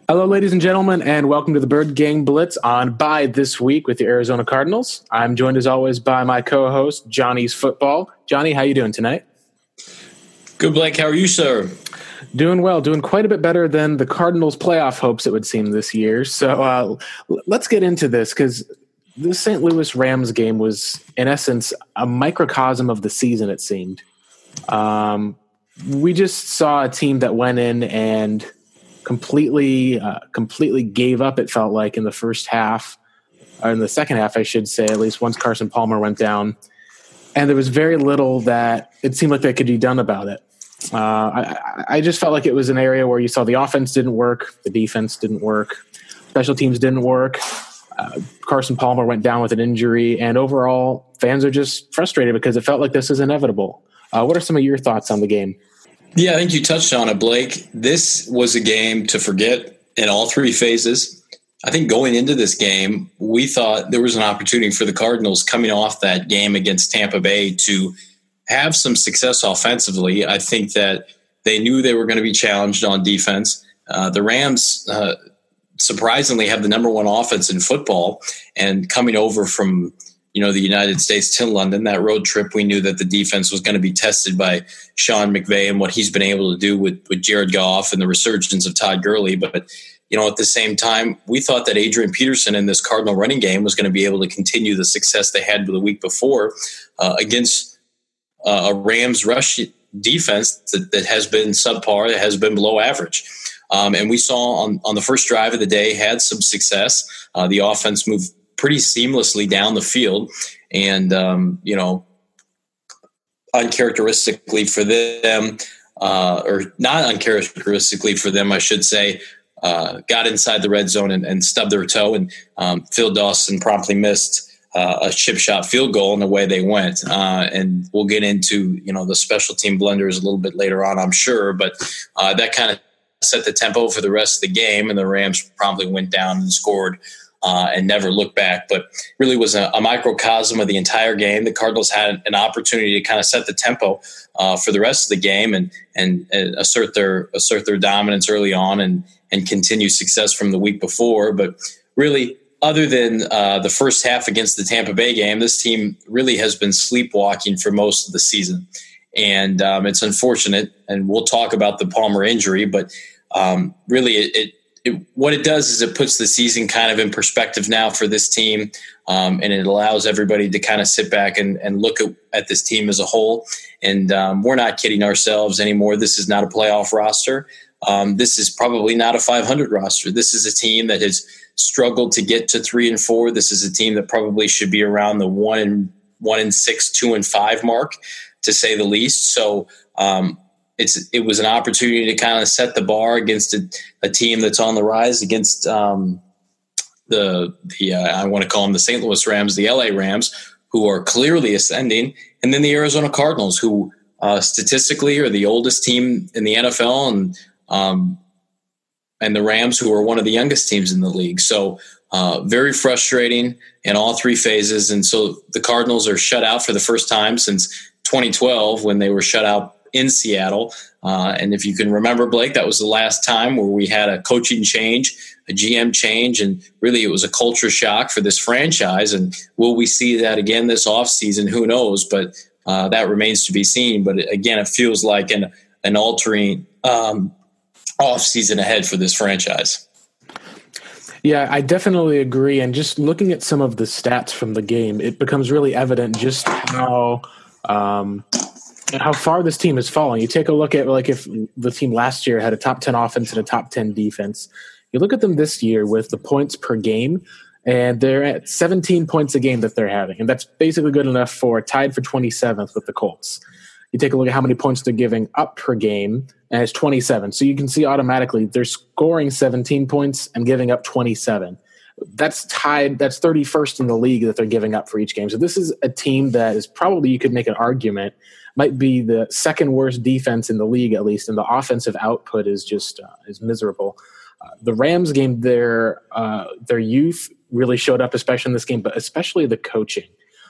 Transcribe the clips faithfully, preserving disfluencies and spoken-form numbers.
Hello, ladies and gentlemen, and welcome to the Bird Gang Blitz on Bye This Week with the Arizona Cardinals. I'm joined, as always, by my co-host, Johnny's Football. Johnny, how you doing tonight? Good, Blake. How are you, sir? Doing well, doing quite a bit better than the Cardinals' playoff hopes, it would seem, this year. So uh, let's get into this, because the Saint Louis Rams game was, in essence, a microcosm of the season, it seemed. Um, we just saw a team that went in and completely uh, completely gave up, it felt like, in the first half, or in the second half, I should say, at least once Carson Palmer went down. And there was very little that it seemed like that could be done about it. Uh, I, I just felt like it was an area where you saw the offense didn't work, the defense didn't work, special teams didn't work. Uh, Carson Palmer went down with an injury, and overall, fans are just frustrated because it felt like this is inevitable. Uh, what are some of your thoughts on the game? Yeah, I think you touched on it, Blake. This was a game to forget in all three phases. I think going into this game, we thought there was an opportunity for the Cardinals coming off that game against Tampa Bay to have some success offensively. I think that they knew they were going to be challenged on defense. Uh, the Rams uh, surprisingly have the number one offense in football, and coming over from you know, the United States to London, that road trip, we knew that the defense was going to be tested by Sean McVay and what he's been able to do with, with Jared Goff and the resurgence of Todd Gurley. But, you know, at the same time, we thought that Adrian Peterson in this Cardinal running game was going to be able to continue the success they had the week before uh, against uh, a Rams rush defense that, that has been subpar, that has been below average. Um, and we saw on, on the first drive of the day had some success. Uh, the offense moved pretty seamlessly down the field, and um, you know, uncharacteristically for them, uh, or not uncharacteristically for them, I should say, uh, got inside the red zone and, and stubbed their toe, and um, Phil Dawson promptly missed uh, a chip shot field goal, and away they went. Uh, and we'll get into you know the special team blunders a little bit later on, I'm sure, but uh, that kind of set the tempo for the rest of the game, and the Rams promptly went down and scored. Uh, and never looked back, but really was a, a microcosm of the entire game. The Cardinals had an opportunity to kind of set the tempo uh, for the rest of the game and, and and assert their assert their dominance early on and and continue success from the week before. But really, other than uh, the first half against the Tampa Bay game, this team really has been sleepwalking for most of the season, and um, it's unfortunate. And we'll talk about the Palmer injury, but um, really, it. it It, what it does is it puts the season kind of in perspective now for this team, um, and it allows everybody to kind of sit back and, and look at, at this team as a whole. And um, we're not kidding ourselves anymore. This is not a playoff roster. Um, this is probably not a five hundred roster. This is a team that has struggled to get to three and four. This is a team that probably should be around the one and one and six, two and five mark, to say the least. So, um, It's it was an opportunity to kind of set the bar against a, a team that's on the rise, against um, the the uh, I want to call them the Saint Louis Rams, the L A Rams, who are clearly ascending, and then the Arizona Cardinals, who uh, statistically are the oldest team in the N F L, and um, and the Rams, who are one of the youngest teams in the league. So uh, very frustrating in all three phases, and so the Cardinals are shut out for the first time since twenty twelve, when they were shut out in Seattle. Uh, and if you can remember, Blake, that was the last time where we had a coaching change, a G M change, and really it was a culture shock for this franchise. And will we see that again this offseason? Who knows? But uh, that remains to be seen. But again, it feels like an, an altering um, offseason ahead for this franchise. Yeah, I definitely agree. And just looking at some of the stats from the game, it becomes really evident just how um, – and how far this team has fallen. You take a look at, like, if the team last year had a top ten offense and a top ten defense, you look at them this year with the points per game, and they're at seventeen points a game that they're having. And that's basically good enough for tied for twenty-seventh with the Colts. You take a look at how many points they're giving up per game, and it's twenty-seven. So you can see automatically they're scoring seventeen points and giving up twenty-seven. That's tied. That's thirty-first in the league that they're giving up for each game. So this is a team that is probably, you could make an argument, might be the second worst defense in the league, at least, and the offensive output is just uh, is miserable. Uh, the Rams game, their uh, their youth really showed up, especially in this game, but especially the coaching.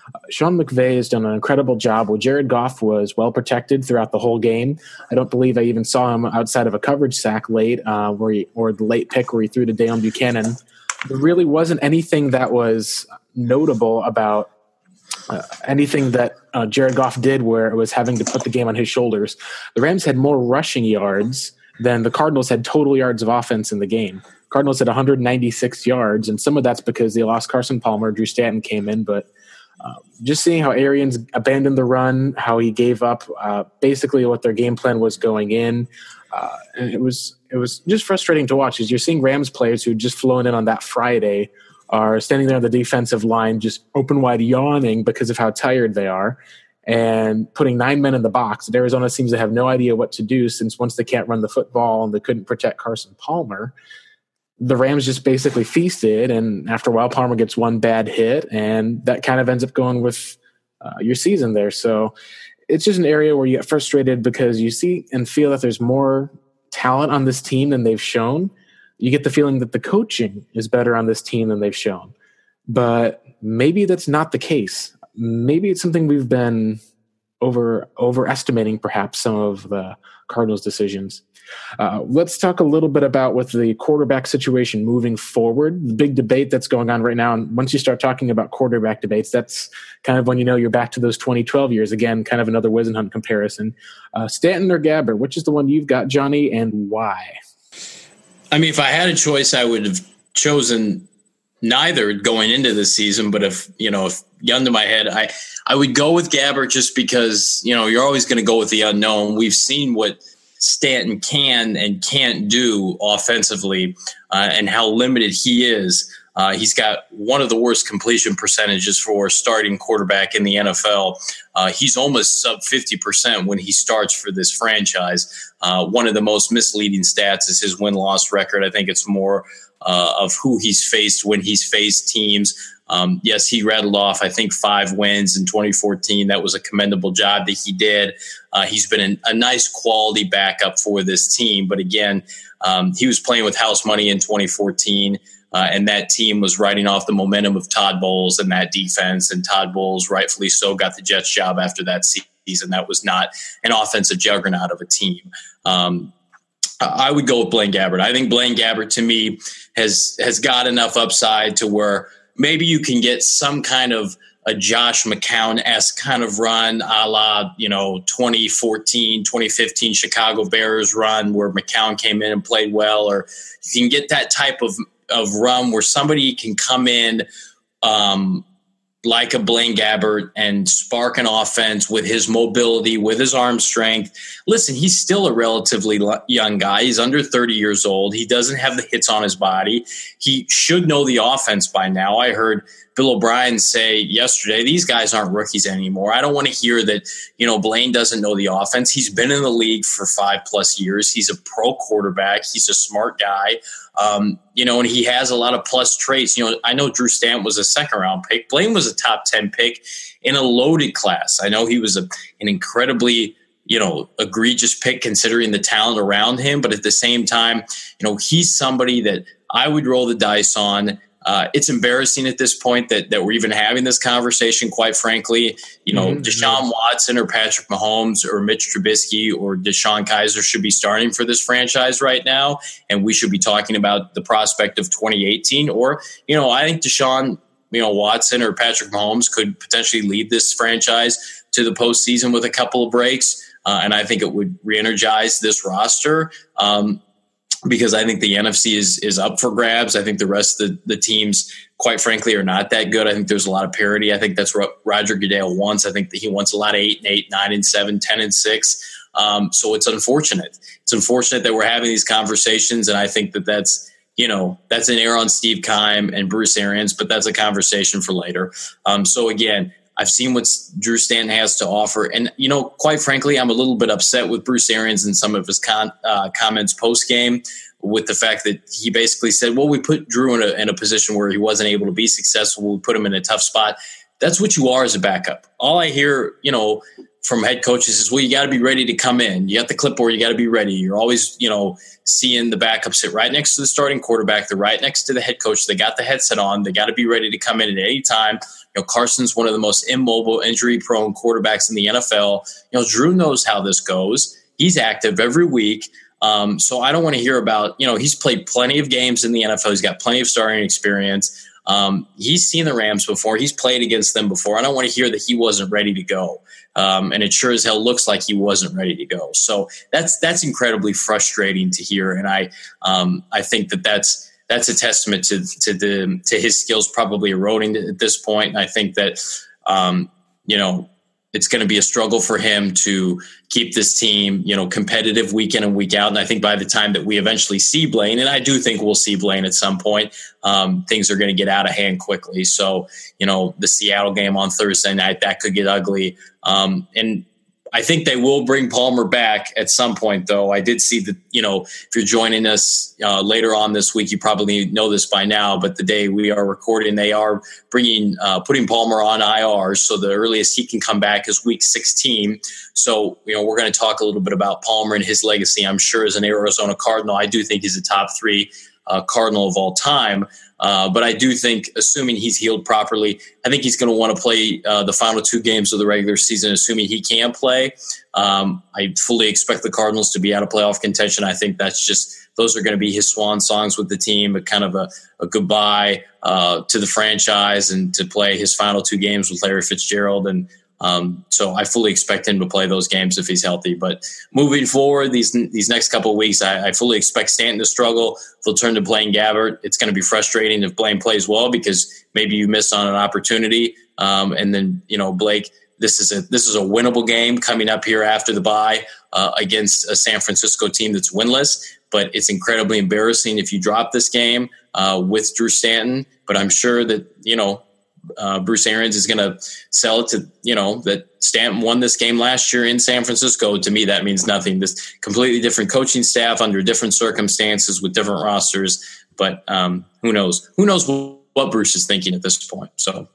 Uh, Sean McVay has done an incredible job where Jared Goff was well protected throughout the whole game. I don't believe I even saw him outside of a coverage sack late, uh, where he, or the late pick where he threw to Dale Buchanan. There really wasn't anything that was notable about uh, anything that uh, Jared Goff did where it was having to put the game on his shoulders. The Rams had more rushing yards than the Cardinals had total yards of offense in the game. Cardinals had one hundred ninety-six yards, and some of that's because they lost Carson Palmer. Drew Stanton came in, but uh, just seeing how Arians abandoned the run, how he gave up uh, basically what their game plan was going in, uh, and it was it was just frustrating to watch. As you're seeing Rams players who had just flown in on that Friday are standing there on the defensive line, just open wide yawning because of how tired they are, and putting nine men in the box. And Arizona seems to have no idea what to do, since once they can't run the football and they couldn't protect Carson Palmer, the Rams just basically feasted. And after a while, Palmer gets one bad hit, and that kind of ends up going with uh, your season there. So it's just an area where you get frustrated because you see and feel that there's more talent on this team than they've shown. You get the feeling that the coaching is better on this team than they've shown. But maybe that's not the case. Maybe it's something we've been over overestimating perhaps some of the Cardinals' decisions. Uh, let's talk a little bit about with the quarterback situation moving forward, the big debate that's going on right now. And once you start talking about quarterback debates, that's kind of when you know you're back to those twenty twelve years. Again, kind of another Wisenhunt comparison. Uh, Stanton or Gabbert, which is the one you've got, Johnny, and why? I mean, if I had a choice, I would have chosen neither going into the season. But if, you know, if gun to my head, I, I would go with Gabbert just because, you know, you're always going to go with the unknown. We've seen what Stanton can and can't do offensively uh, and how limited he is. Uh, he's got one of the worst completion percentages for a starting quarterback in the N F L. Uh, he's almost sub fifty percent when he starts for this franchise. Uh, one of the most misleading stats is his win-loss record. I think it's more uh, of who he's faced when he's faced teams. Um, yes, he rattled off, I think, five wins in twenty fourteen. That was a commendable job that he did. Uh, he's been an, a nice quality backup for this team. But again, um, he was playing with house money in twenty fourteen. Uh, and that team was riding off the momentum of Todd Bowles and that defense. And Todd Bowles, rightfully so, got the Jets job after that season. That was not an offensive juggernaut of a team. Um, I would go with Blaine Gabbert. I think Blaine Gabbert, to me, has has got enough upside to where maybe you can get some kind of a Josh McCown-esque kind of run a la, you know, twenty fourteen, twenty fifteen Chicago Bears run where McCown came in and played well, or you can get that type of of run where somebody can come in um, like a Blaine Gabbert and spark an offense with his mobility, with his arm strength. Listen, he's still a relatively young guy. He's under thirty years old. He doesn't have the hits on his body. He should know the offense by now. I heard Bill O'Brien say yesterday, these guys aren't rookies anymore. I don't want to hear that, you know, Blaine doesn't know the offense. He's been in the league for five plus years. He's a pro quarterback. He's a smart guy. Um, you know, and he has a lot of plus traits. You know, I know Drew Stanton was a second round pick. Blaine was a top ten pick in a loaded class. I know he was a, an incredibly, you know, egregious pick considering the talent around him. But at the same time, you know, he's somebody that I would roll the dice on. Uh, it's embarrassing at this point that that we're even having this conversation, quite frankly. You know, mm-hmm. Deshaun Watson or Patrick Mahomes or Mitch Trubisky or Deshaun Kaiser should be starting for this franchise right now, and we should be talking about the prospect of twenty eighteen. Or, you know, I think Deshaun, you know, Watson or Patrick Mahomes could potentially lead this franchise to the postseason with a couple of breaks, uh, and I think it would re-energize this roster. Um, Because I think the N F C is is up for grabs. I think the rest of the, the teams, quite frankly, are not that good. I think there's a lot of parity. I think that's what Roger Goodell wants. I think that he wants a lot of eight and eight, nine and seven, ten and six. Um, so it's unfortunate. It's unfortunate that we're having these conversations, and I think that that's, you know, that's an error on Steve Keim and Bruce Arians, but that's a conversation for later. Um, so again, I've seen what Drew Stanton has to offer. And, you know, quite frankly, I'm a little bit upset with Bruce Arians and some of his con- uh, comments post-game with the fact that he basically said, well, we put Drew in a, in a position where he wasn't able to be successful. We put him in a tough spot. That's what you are as a backup. All I hear, you know, from head coaches is, well, you got to be ready to come in. You got the clipboard. You got to be ready. You're always, you know, seeing the backup sit right next to the starting quarterback. They're right next to the head coach. They got the headset on. They got to be ready to come in at any time. You know, Carson's one of the most immobile, injury-prone quarterbacks in the N F L. You know, Drew knows how this goes. He's active every week. Um, so I don't want to hear about, you know, he's played plenty of games in the N F L. He's got plenty of starting experience. Um, he's seen the Rams before. He's played against them before. I don't want to hear that he wasn't ready to go. Um, and it sure as hell looks like he wasn't ready to go. So that's that's incredibly frustrating to hear. And I um, I think that that's that's a testament to to the to his skills probably eroding at this point. And I think that um, you know, it's going to be a struggle for him to keep this team, you know, competitive week in and week out. And I think by the time that we eventually see Blaine, and I do think we'll see Blaine at some point, um, things are going to get out of hand quickly. So, you know, the Seattle game on Thursday night, that could get ugly. Um, and I think they will bring Palmer back at some point, though. I did see that, you know, if you're joining us uh, later on this week, you probably know this by now, but the day we are recording, they are bringing, uh, putting Palmer on I R. So the earliest he can come back is week sixteen. So, you know, we're going to talk a little bit about Palmer and his legacy. I'm sure as an Arizona Cardinal, I do think he's a top three uh, Cardinal of all time. Uh, but I do think, assuming he's healed properly, I think he's going to want to play uh, the final two games of the regular season, assuming he can play. Um, I fully expect the Cardinals to be out of playoff contention. I think that's just, those are going to be his swan songs with the team, but kind of a, a goodbye uh, to the franchise and to play his final two games with Larry Fitzgerald. And Um, so I fully expect him to play those games if he's healthy. But moving forward, these these next couple of weeks, I, I fully expect Stanton to struggle. They'll turn to Blaine Gabbert. It's going to be frustrating if Blaine plays well because maybe you missed on an opportunity. Um, and then, you know, Blake, this is a this is a winnable game coming up here after the bye uh, against a San Francisco team that's winless. But it's incredibly embarrassing if you drop this game uh, with Drew Stanton. But I'm sure that, you know, Uh, Bruce Arians is going to sell it to, you know, that Stanton won this game last year in San Francisco. To me, that means nothing. This completely different coaching staff under different circumstances with different rosters. But um, who knows? Who knows what Bruce is thinking at this point? So,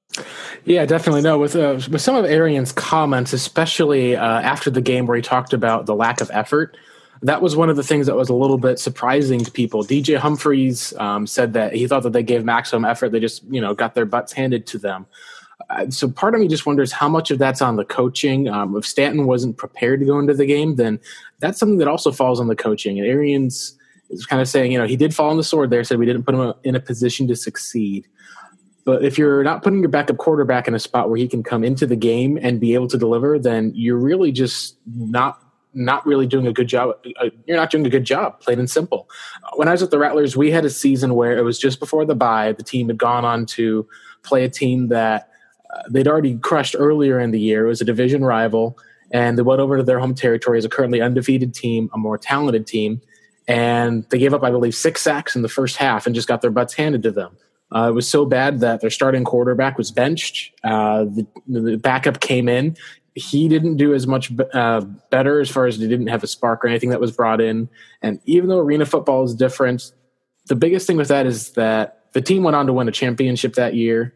yeah, definitely. No, with uh, with some of Arians' comments, especially uh, after the game where he talked about the lack of effort. That was one of the things that was a little bit surprising to people. D J Humphries um, said that he thought that they gave maximum effort. They just, you know, got their butts handed to them. Uh, so part of me just wonders how much of that's on the coaching. Um, if Stanton wasn't prepared to go into the game, then that's something that also falls on the coaching. And Arians is kind of saying, you know, he did fall on the sword there, said we didn't put him in a position to succeed. But if you're not putting your backup quarterback in a spot where he can come into the game and be able to deliver, then you're really just not not really doing a good job. You're not doing a good job, plain and simple. When I was with the Rattlers, we had a season where it was just before the bye. The team had gone on to play a team that uh, they'd already crushed earlier in the year. It was a division rival, and they went over to their home territory as a currently undefeated team, a more talented team, and they gave up, I believe, six sacks in the first half and just got their butts handed to them. Uh, it was so bad that their starting quarterback was benched. Uh, the, the backup came in. He didn't do as much uh, better as far as he didn't have a spark or anything that was brought in. And even though arena football is different, the biggest thing with that is that the team went on to win a championship that year.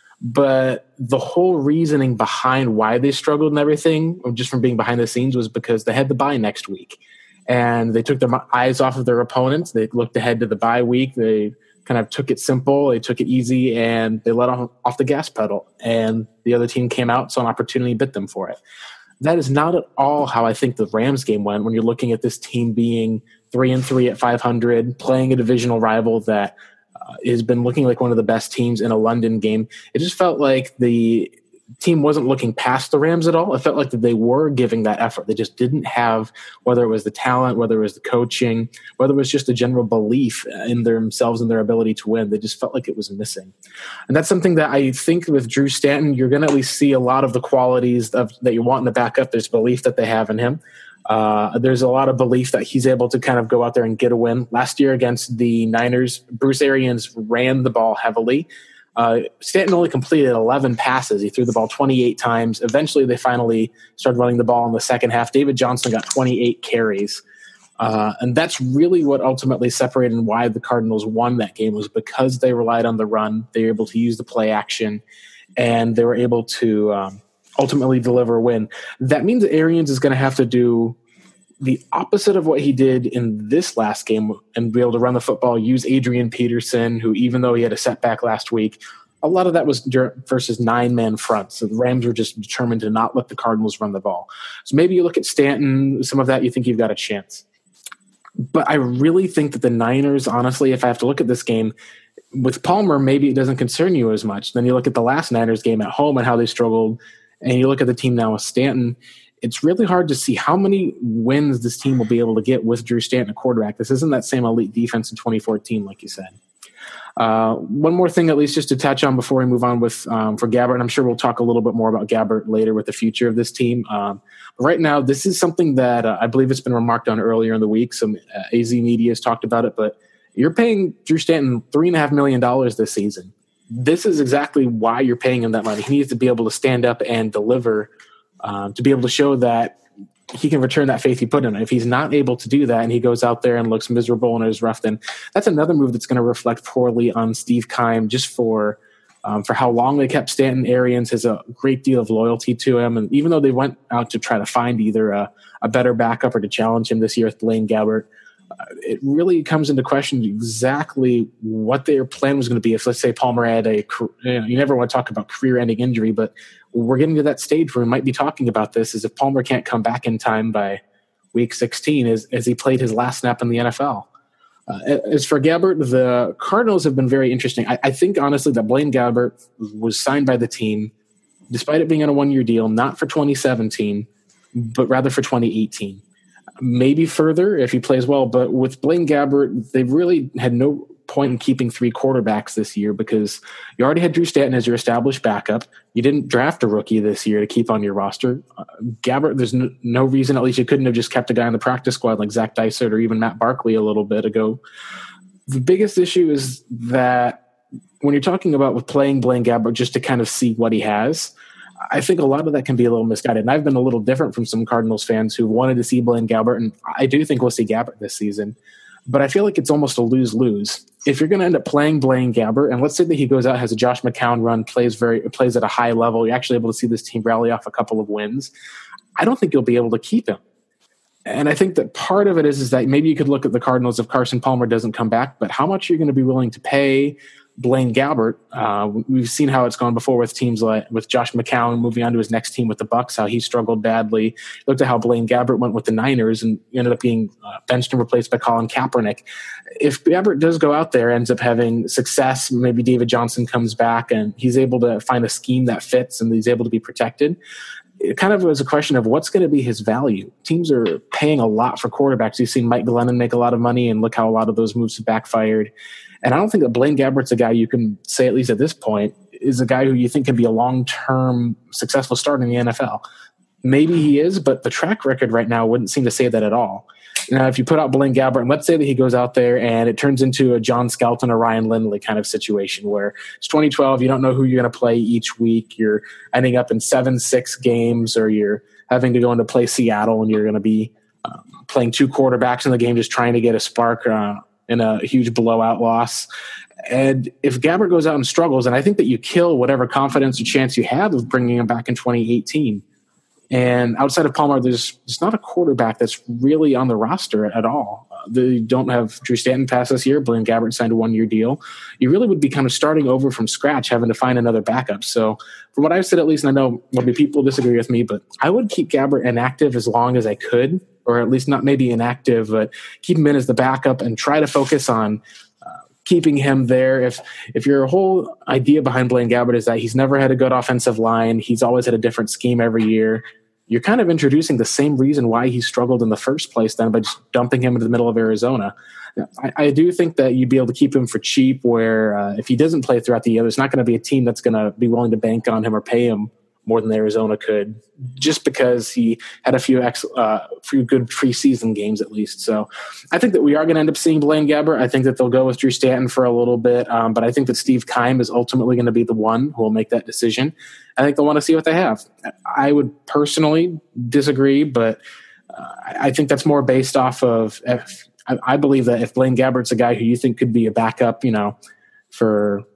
But the whole reasoning behind why they struggled and everything, just from being behind the scenes, was because they had the bye next week. And they took their eyes off of their opponents. They looked ahead to the bye week. They kind of took it simple, they took it easy, and they let off, off the gas pedal. And the other team came out, saw an opportunity, bit them for it. That is not at all how I think the Rams game went when you're looking at this team being three and three at five hundred, playing a divisional rival that uh, has been looking like one of the best teams in a London game. It just felt like the team wasn't looking past the Rams at all. It felt like that they were giving that effort. They just didn't have, whether it was the talent, whether it was the coaching, whether it was just a general belief in themselves and their ability to win. They just felt like it was missing. And that's something that I think with Drew Stanton, you're going to at least see a lot of the qualities of, that you want in the backup. There's belief that they have in him. Uh, there's a lot of belief that he's able to kind of go out there and get a win. Last year against the Niners, Bruce Arians ran the ball heavily. Uh, Stanton only completed eleven passes. He threw the ball twenty-eight times. Eventually, they finally started running the ball in the second half. David Johnson got twenty-eight carries. Uh, and that's really what ultimately separated and why the Cardinals won that game, was because they relied on the run. They were able to use the play action, and they were able to um, ultimately deliver a win. That means Arians is going to have to do the opposite of what he did in this last game and be able to run the football, use Adrian Peterson, who even though he had a setback last week, a lot of that was versus nine-man fronts. So the Rams were just determined to not let the Cardinals run the ball. So maybe you look at Stanton, some of that, you think you've got a chance. But I really think that the Niners, honestly, if I have to look at this game, with Palmer, maybe it doesn't concern you as much. Then you look at the last Niners game at home and how they struggled, and you look at the team now with Stanton, it's really hard to see how many wins this team will be able to get with Drew Stanton, a quarterback. This isn't that same elite defense in twenty fourteen, like you said. Uh, one more thing, at least just to touch on before we move on with um, for Gabbert, and I'm sure we'll talk a little bit more about Gabbert later with the future of this team. Um, but right now, this is something that uh, I believe it's been remarked on earlier in the week. Some uh, A Z media has talked about it, but you're paying Drew Stanton three and a half million dollars this season. This is exactly why you're paying him that money. He needs to be able to stand up and deliver, uh, to be able to show that he can return that faith he put in. If he's not able to do that and he goes out there and looks miserable and is rough, then that's another move that's going to reflect poorly on Steve Keim just for um, for how long they kept Stanton. Arians has a great deal of loyalty to him. And even though they went out to try to find either a, a better backup or to challenge him this year with Blaine Gabbert, uh, it really comes into question exactly what their plan was going to be. If, let's say, Palmer had a, you know, you never want to talk about career-ending injury, but we're getting to that stage where we might be talking about this, is if Palmer can't come back in time by week sixteen as, as he played his last snap in the N F L. Uh, as for Gabbert, the Cardinals have been very interesting. I, I think, honestly, that Blaine Gabbert was signed by the team, despite it being on a one-year deal, not for twenty seventeen, but rather for twenty eighteen. Maybe further if he plays well, but with Blaine Gabbert, they really had no point in keeping three quarterbacks this year because you already had Drew Stanton as your established backup. You didn't draft a rookie this year to keep on your roster. Uh, Gabbert, there's no, no reason, at least you couldn't have just kept a guy on the practice squad like Zach Dysert or even Matt Barkley a little bit ago. The biggest issue is that when you're talking about with playing Blaine Gabbert just to kind of see what he has, I think a lot of that can be a little misguided. And I've been a little different from some Cardinals fans who wanted to see Blaine Gabbert, and I do think we'll see Gabbert this season. But I feel like it's almost a lose-lose. If you're going to end up playing Blaine Gabbert, and let's say that he goes out, has a Josh McCown run, plays very plays at a high level, you're actually able to see this team rally off a couple of wins, I don't think you'll be able to keep him. And I think that part of it is, is that maybe you could look at the Cardinals if Carson Palmer doesn't come back, but how much are you going to be willing to pay Blaine Gabbert? Uh, we've seen how it's gone before with teams like with Josh McCown moving on to his next team with the Bucs, how he struggled badly. Looked at how Blaine Gabbert went with the Niners and ended up being uh, benched and replaced by Colin Kaepernick. If Gabbert does go out there, ends up having success, maybe David Johnson comes back and he's able to find a scheme that fits and he's able to be protected, it kind of was a question of what's going to be his value. Teams are paying a lot for quarterbacks. You've seen Mike Glennon make a lot of money, and look how a lot of those moves have backfired. And I don't think that Blaine Gabbert's a guy you can say, at least at this point, is a guy who you think can be a long-term successful starter in the N F L. Maybe he is, but the track record right now wouldn't seem to say that at all. Now, if you put out Blaine Gabbert, and let's say that he goes out there and it turns into a John Skelton or Ryan Lindley kind of situation where it's twenty twelve, you don't know who you're going to play each week. You're ending up in seven six games, or you're having to go into play Seattle and you're going to be um, playing two quarterbacks in the game just trying to get a spark uh, in a huge blowout loss. And if Gabbert goes out and struggles, and I think that you kill whatever confidence or chance you have of bringing him back in twenty eighteen. And outside of Palmer, there's just not a quarterback that's really on the roster at all. Uh, they don't have Drew Stanton pass this year. Blaine Gabbert signed a one-year deal. You really would be kind of starting over from scratch, having to find another backup. So from what I've said, at least, and I know maybe people disagree with me, but I would keep Gabbert inactive as long as I could, or at least not maybe inactive, but keep him in as the backup and try to focus on uh, keeping him there. If if your whole idea behind Blaine Gabbert is that he's never had a good offensive line, he's always had a different scheme every year, you're kind of introducing the same reason why he struggled in the first place then by just dumping him into the middle of Arizona. I, I do think that you'd be able to keep him for cheap where uh, if he doesn't play throughout the year, there's not going to be a team that's going to be willing to bank on him or pay him more than Arizona could, just because he had a few ex, uh, few good preseason games at least. So I think that we are going to end up seeing Blaine Gabbert. I think that they'll go with Drew Stanton for a little bit, um, but I think that Steve Keim is ultimately going to be the one who will make that decision. I think they'll want to see what they have. I would personally disagree, but uh, I think that's more based off of if, I, I believe that if Blaine Gabbert's a guy who you think could be a backup, you know, for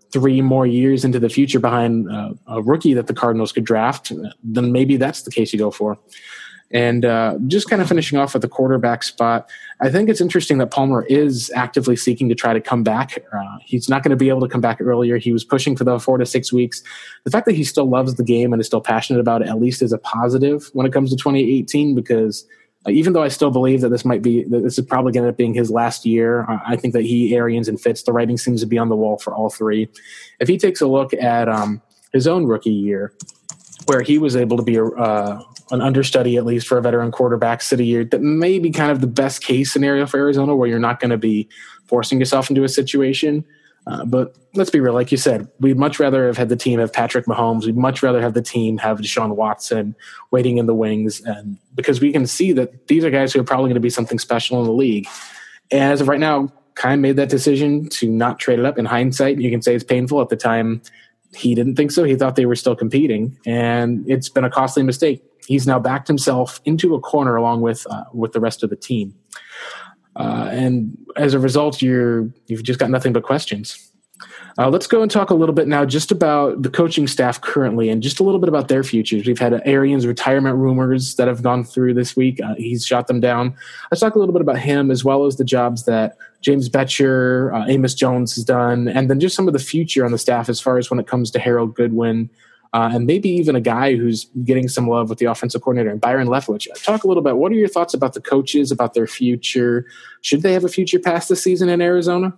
three more years into the future behind uh, a rookie that the Cardinals could draft, then maybe that's the case you go for. And uh, just kind of finishing off with the quarterback spot, I think it's interesting that Palmer is actively seeking to try to come back. Uh, he's not going to be able to come back earlier. He was pushing for the four to six weeks. The fact that he still loves the game and is still passionate about it, at least, is a positive when it comes to twenty eighteen, because uh, even though I still believe that this might be, that this is probably going to end up being his last year, uh, I think that he, Arians, and Fitz, the writing seems to be on the wall for all three. If he takes a look at um, his own rookie year, where he was able to be a, uh, an understudy, at least for a veteran quarterback, city year, that may be kind of the best case scenario for Arizona, where you're not going to be forcing yourself into a situation. Uh, but let's be real. Like you said, we'd much rather have had the team have Patrick Mahomes. We'd much rather have the team have Deshaun Watson waiting in the wings, and because we can see that these are guys who are probably going to be something special in the league. And as of right now, Keim made that decision to not trade it up. In hindsight, you can say it's painful. At the time, he didn't think so. He thought they were still competing, and it's been a costly mistake. He's now backed himself into a corner along with uh, with the rest of the team. Uh, and as a result, you're, you've just got nothing but questions. Uh, let's go and talk a little bit now just about the coaching staff currently and just a little bit about their futures. We've had Arians' retirement rumors that have gone through this week. Uh, he's shot them down. Let's talk a little bit about him, as well as the jobs that James Bettcher, uh, Amos Jones has done, and then just some of the future on the staff as far as when it comes to Harold Goodwin, uh, and maybe even a guy who's getting some love with the offensive coordinator, and Byron Leftwich. Talk a little bit. What are your thoughts about the coaches, about their future? Should they have a future past this season in Arizona?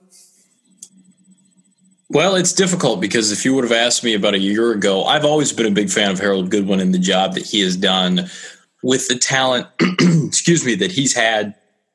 Well, it's difficult, because if you would have asked me about a year ago, I've always been a big fan of Harold Goodwin and the job that he has done with the talent, excuse me, that he's had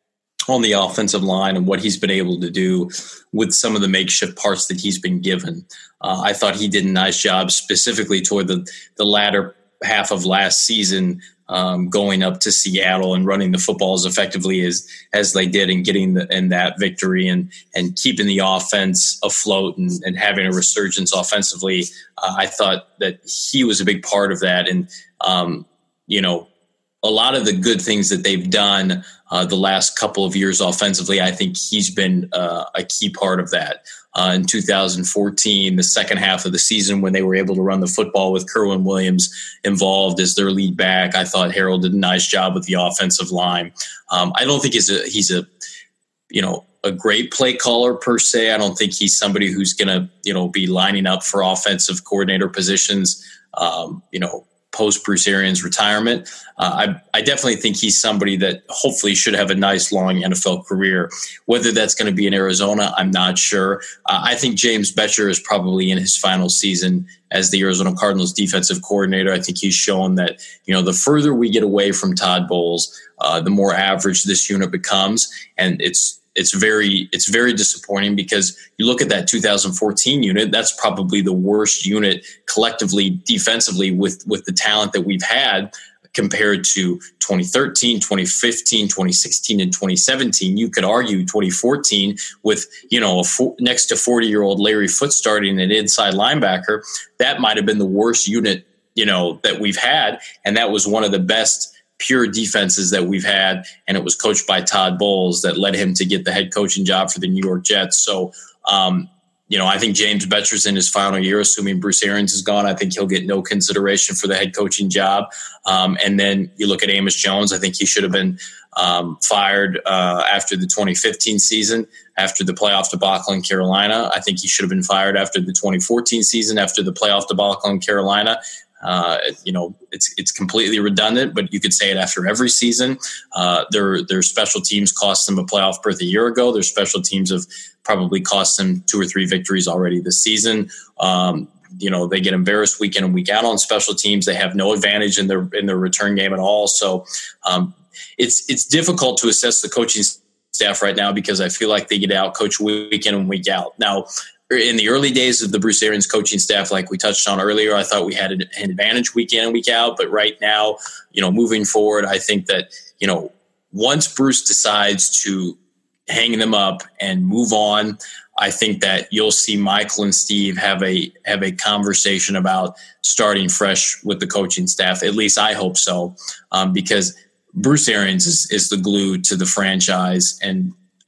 on the offensive line and what he's been able to do with some of the makeshift parts that he's been given. Uh, I thought he did a nice job, specifically toward the, the latter half of last season, um, going up to Seattle and running the football as effectively as as they did, and getting the, in that victory, and and keeping the offense afloat, and, and having a resurgence offensively. Uh, I thought that he was a big part of that. And, um, you know, a lot of the good things that they've done uh, the last couple of years offensively, I think he's been uh, a key part of that. Uh, in two thousand fourteen, the second half of the season, when they were able to run the football with Kerwin Williams involved as their lead back, I thought Harold did a nice job with the offensive line. Um, I don't think he's a he's a you know a great play caller per se. I don't think he's somebody who's going to you know be lining up for offensive coordinator positions. Um, you know. Post Bruce Arians' retirement. Uh, I, I definitely think he's somebody that hopefully should have a nice long N F L career. Whether that's going to be in Arizona, I'm not sure. Uh, I think James Bettcher is probably in his final season as the Arizona Cardinals defensive coordinator. I think he's shown that, you know, the further we get away from Todd Bowles, uh, the more average this unit becomes. And it's It's very it's very disappointing, because you look at that two thousand fourteen unit, that's probably the worst unit collectively defensively with, with the talent that we've had, compared to twenty thirteen, twenty fifteen, twenty sixteen, and twenty seventeen. You could argue twenty fourteen with, you know, a four, next to forty-year-old Larry Foote starting an inside linebacker, that might have been the worst unit, you know, that we've had, and that was one of the best pure defenses that we've had, and it was coached by Todd Bowles that led him to get the head coaching job for the New York Jets. So, um, you know, I think James Bettcher's in his final year, assuming Bruce Arians is gone. I think he'll get no consideration for the head coaching job. Um, and then you look at Amos Jones. I think he should have been um, fired uh, after the twenty fifteen season, after the playoff debacle in Carolina. I think he should have been fired after the twenty fourteen season, after the playoff debacle in Carolina. Uh, you know, it's it's completely redundant, but you could say it after every season. Uh, their their special teams cost them a playoff berth a year ago. Their special teams have probably cost them two or three victories already this season. Um, you know, they get embarrassed week in and week out on special teams. They have no advantage in their in their return game at all. So um, it's it's difficult to assess the coaching staff right now, because I feel like they get out coach week in and week out. Now, in the early days of the Bruce Arians coaching staff, like we touched on earlier, I thought we had an advantage week in and week out. But right now, you know, moving forward, I think that, you know, once Bruce decides to hang them up and move on, I think that you'll see Michael and Steve have a have a conversation about starting fresh with the coaching staff. At least I hope so, um, because Bruce Arians is, is the glue to the franchise. And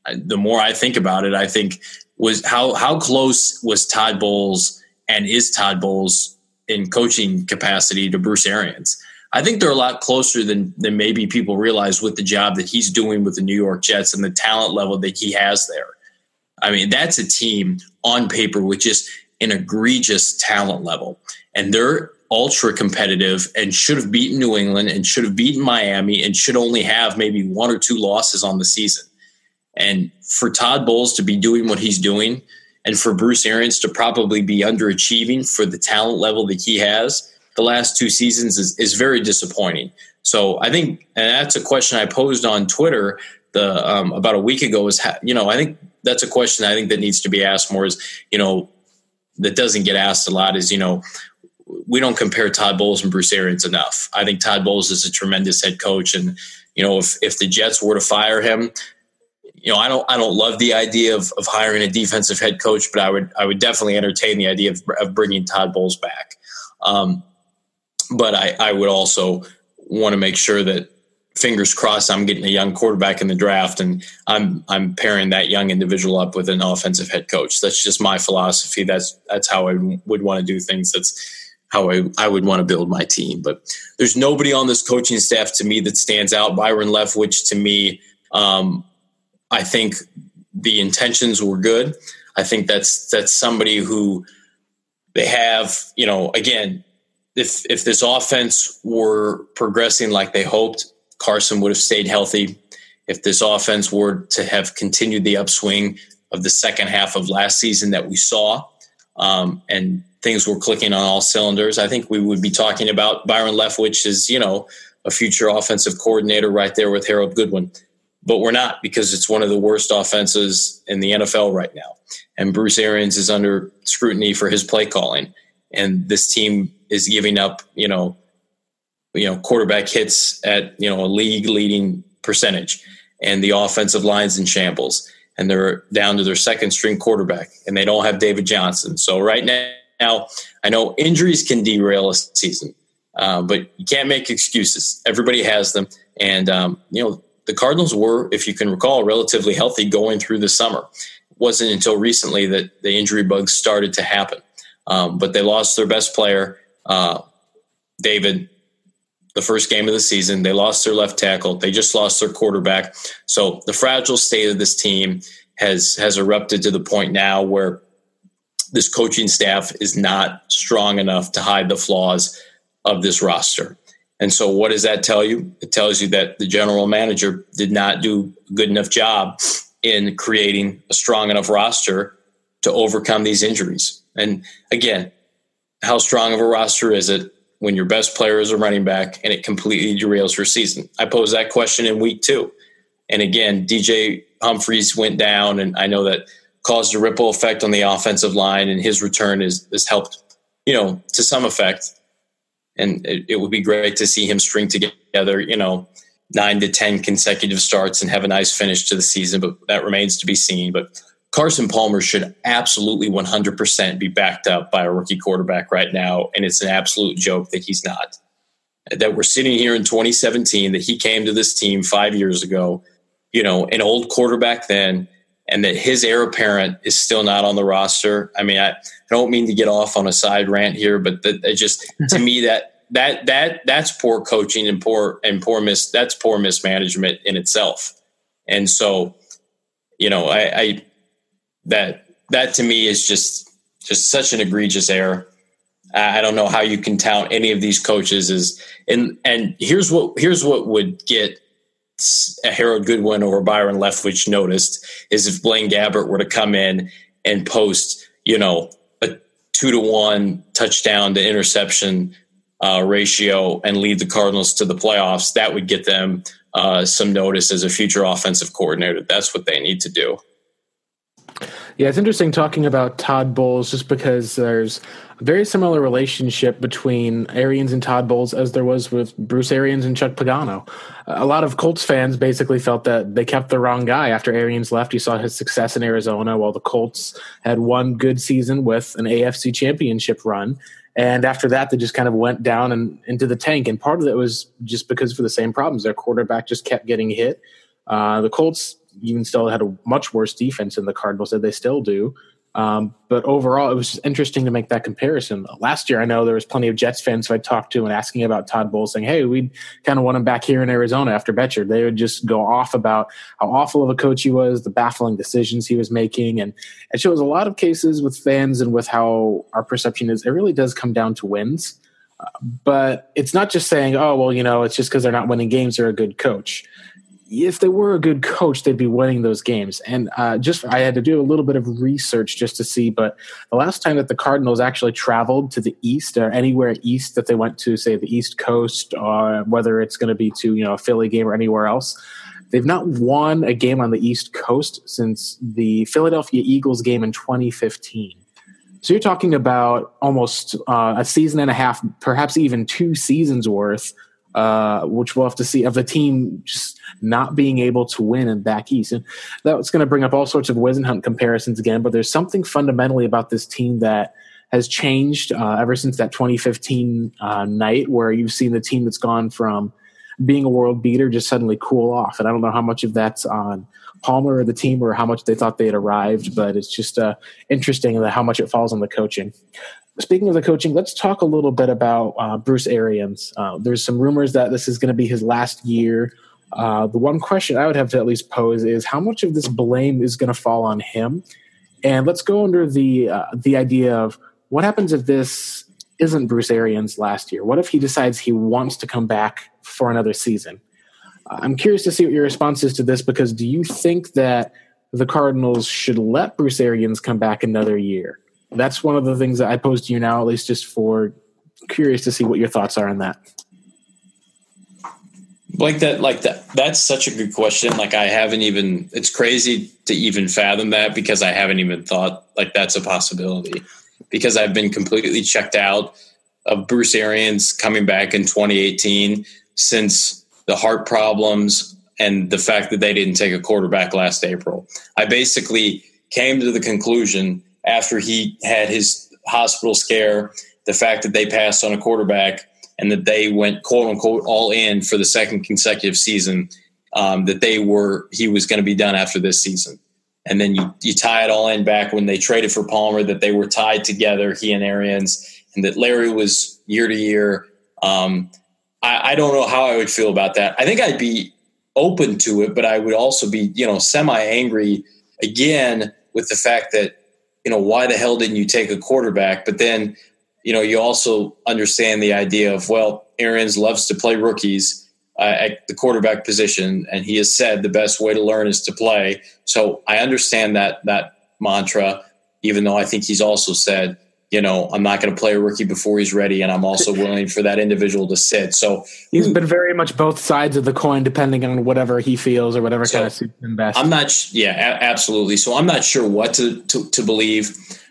the more I think about it, I think was how how close was Todd Bowles and is Todd Bowles in coaching capacity to Bruce Arians? I think they're a lot closer than than maybe people realize with the job that he's doing with the New York Jets and the talent level that he has there. I mean, that's a team on paper with just an egregious talent level, and they're ultra competitive and should have beaten New England and should have beaten Miami and should only have maybe one or two losses on the season. And for Todd Bowles to be doing what he's doing and for Bruce Arians to probably be underachieving for the talent level that he has the last two seasons is, is very disappointing. So I think, and that's a question I posed on Twitter the um, about a week ago is, you know, I think that's a question I think that needs to be asked more is, you know, that doesn't get asked a lot is, you know, we don't compare Todd Bowles and Bruce Arians enough. I think Todd Bowles is a tremendous head coach. And, you know, if, if the Jets were to fire him, you know, I don't, I don't love the idea of, of hiring a defensive head coach, but I would, I would definitely entertain the idea of, of bringing Todd Bowles back. Um, But I, I would also want to make sure that, fingers crossed, I'm getting a young quarterback in the draft and I'm I'm pairing that young individual up with an offensive head coach. That's just my philosophy. That's that's how I would want to do things. That's how I, I would want to build my team. But there's nobody on this coaching staff to me that stands out. Byron Leftwich, to me, um, I think the intentions were good. I think that's that's somebody who they have, you know, again, If if this offense were progressing like they hoped, Carson would have stayed healthy. If this offense were to have continued the upswing of the second half of last season that we saw, um, and things were clicking on all cylinders, I think we would be talking about Byron Leftwich as, you know, a future offensive coordinator right there with Harold Goodwin. But we're not, because it's one of the worst offenses in the N F L right now. And Bruce Arians is under scrutiny for his play calling. And this team is giving up, you know, you know, quarterback hits at, you know, a league leading percentage, and the offensive line's in shambles, and they're down to their second string quarterback, and they don't have David Johnson. So right now, I know injuries can derail a season, uh, but you can't make excuses. Everybody has them. And, um, you know, the Cardinals were, if you can recall, relatively healthy going through the summer. It wasn't until recently that the injury bugs started to happen. Um, but they lost their best player, uh, David, the first game of the season. They lost their left tackle. They just lost their quarterback. So the fragile state of this team has has erupted to the point now where this coaching staff is not strong enough to hide the flaws of this roster. And so what does that tell you? It tells you that the general manager did not do a good enough job in creating a strong enough roster to overcome these injuries. And again, how strong of a roster is it when your best player is a running back and it completely derails your season? I posed that question in week two. And again, D J Humphries went down, and I know that caused a ripple effect on the offensive line, and his return is has helped, you know, to some effect. And it, it would be great to see him string together, you know, nine to ten consecutive starts and have a nice finish to the season, but that remains to be seen. But Carson Palmer should absolutely one hundred percent be backed up by a rookie quarterback right now, and it's an absolute joke that he's not. That we're sitting here in twenty seventeen, that he came to this team five years ago, you know, an old quarterback then, and that his heir apparent is still not on the roster. I mean, I, I don't mean to get off on a side rant here, but that, that just to me that that that that's poor coaching and poor and poor mis that's poor mismanagement in itself. And so, you know, I. I That that to me is just just such an egregious error. I don't know how you can tout any of these coaches as and and here's what here's what would get a Harold Goodwin or Byron Leftwich noticed is if Blaine Gabbert were to come in and post, you know, a two to one touchdown to interception uh, ratio and lead the Cardinals to the playoffs. That would get them uh, some notice as a future offensive coordinator. That's what they need to do. Yeah, it's interesting talking about Todd Bowles just because there's a very similar relationship between Arians and Todd Bowles as there was with Bruce Arians and Chuck Pagano. A lot of Colts fans basically felt that they kept the wrong guy. After Arians left, you saw his success in Arizona while the Colts had one good season with an A F C championship run. And after that, they just kind of went down and into the tank. And part of it was just because for the same problems. Their quarterback just kept getting hit. Uh, the Colts even still had a much worse defense than the Cardinals did. They still do. Um, but overall, it was just interesting to make that comparison. Last year, I know there was plenty of Jets fans who I talked to and asking about Todd Bowles, saying, hey, we kind of want him back here in Arizona after Betcher. They would just go off about how awful of a coach he was, the baffling decisions he was making. And it shows a lot of cases with fans and with how our perception is. It really does come down to wins. Uh, but it's not just saying, oh, well, you know, it's just because they're not winning games, they're a good coach. If they were a good coach, they'd be winning those games. And uh, just I had to do a little bit of research just to see. But the last time that the Cardinals actually traveled to the East or anywhere east that they went to, say the East Coast, or whether it's going to be to, you know, a Philly game or anywhere else, they've not won a game on the East Coast since the Philadelphia Eagles game in twenty fifteen. So you're talking about almost uh, a season and a half, perhaps even two seasons worth, uh, which we'll have to see, of the team just not being able to win in back east. And that's going to bring up all sorts of Whisenhunt comparisons again, but there's something fundamentally about this team that has changed uh, ever since that twenty fifteen uh, night, where you've seen the team that's gone from being a world beater just suddenly cool off. And I don't know how much of that's on Palmer or the team or how much they thought they had arrived, but it's just uh, interesting how much it falls on the coaching. Speaking of the coaching, let's talk a little bit about uh, Bruce Arians. Uh, there's some rumors that this is going to be his last year. Uh, the one question I would have to at least pose is how much of this blame is going to fall on him? And let's go under the uh, the idea of what happens if this isn't Bruce Arians' last year? What if he decides he wants to come back for another season? Uh, I'm curious to see what your response is to this, because do you think that the Cardinals should let Bruce Arians come back another year? That's one of the things that I pose to you now, at least just for curious to see what your thoughts are on that. Like that, like that. That's such a good question. Like I haven't even, it's crazy to even fathom that, because I haven't even thought like that's a possibility, because I've been completely checked out of Bruce Arians coming back in twenty eighteen since the heart problems and the fact that they didn't take a quarterback last April. I basically came to the conclusion after he had his hospital scare, the fact that they passed on a quarterback and that they went quote unquote all in for the second consecutive season, um, that they were, he was going to be done after this season. And then you, you tie it all in back when they traded for Palmer, that they were tied together, he and Arians, and that Larry was year to year. Um, I, I don't know how I would feel about that. I think I'd be open to it, but I would also be, you know, semi-angry again with the fact that, you know, why the hell didn't you take a quarterback? But then, you know, you also understand the idea of, well, Arians loves to play rookies uh, at the quarterback position, and he has said the best way to learn is to play. So I understand that that mantra, even though I think he's also said, you know, I'm not going to play a rookie before he's ready, and I'm also willing for that individual to sit. So he's been very much both sides of the coin, depending on whatever he feels or whatever so kind of suits him best. I'm not, yeah, a- absolutely. So I'm not sure what to, to to believe.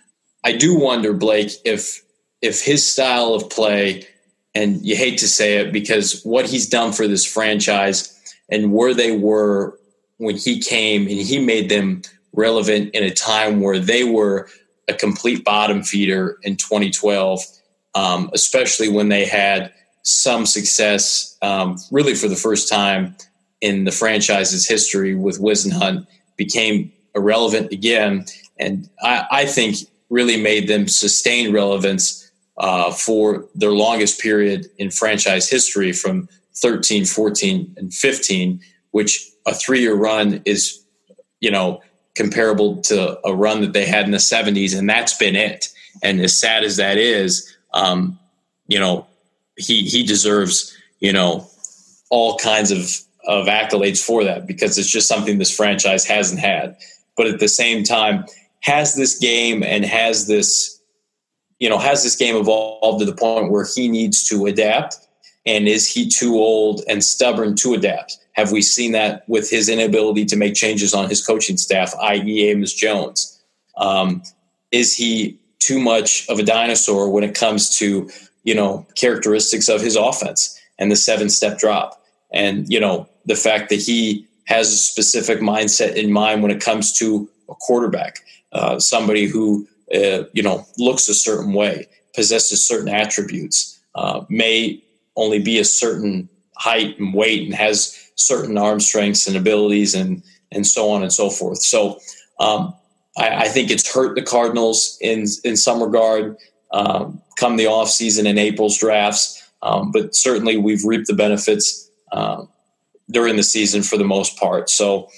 I do wonder, Blake, if if his style of play, and you hate to say it because what he's done for this franchise and where they were when he came and he made them relevant in a time where they were a complete bottom feeder in twenty twelve, um, especially when they had some success, um, really for the first time in the franchise's history with Whisenhunt, became irrelevant again. And I, I think really made them sustain relevance uh, for their longest period in franchise history from thirteen, fourteen, and fifteen, which a three-year run is, you know, comparable to a run that they had in the seventies, and that's been it. And as sad as that is, um, you know, he he deserves, you know, all kinds of, of accolades for that, because it's just something this franchise hasn't had. But at the same time, has this game and has this, you know, has this game evolved to the point where he needs to adapt? And is he too old and stubborn to adapt? Have we seen that with his inability to make changes on his coaching staff, that is. Amos Jones? Um, is he too much of a dinosaur when it comes to, you know, characteristics of his offense and the seven-step drop? And, you know, the fact that he has a specific mindset in mind when it comes to a quarterback, uh, somebody who, uh, you know, looks a certain way, possesses certain attributes, uh, may only be a certain height and weight and has certain arm strengths and abilities and and so on and so forth. So um, I, I think it's hurt the Cardinals in in some regard um, come the offseason and April's drafts, um, but certainly we've reaped the benefits um, during the season for the most part. So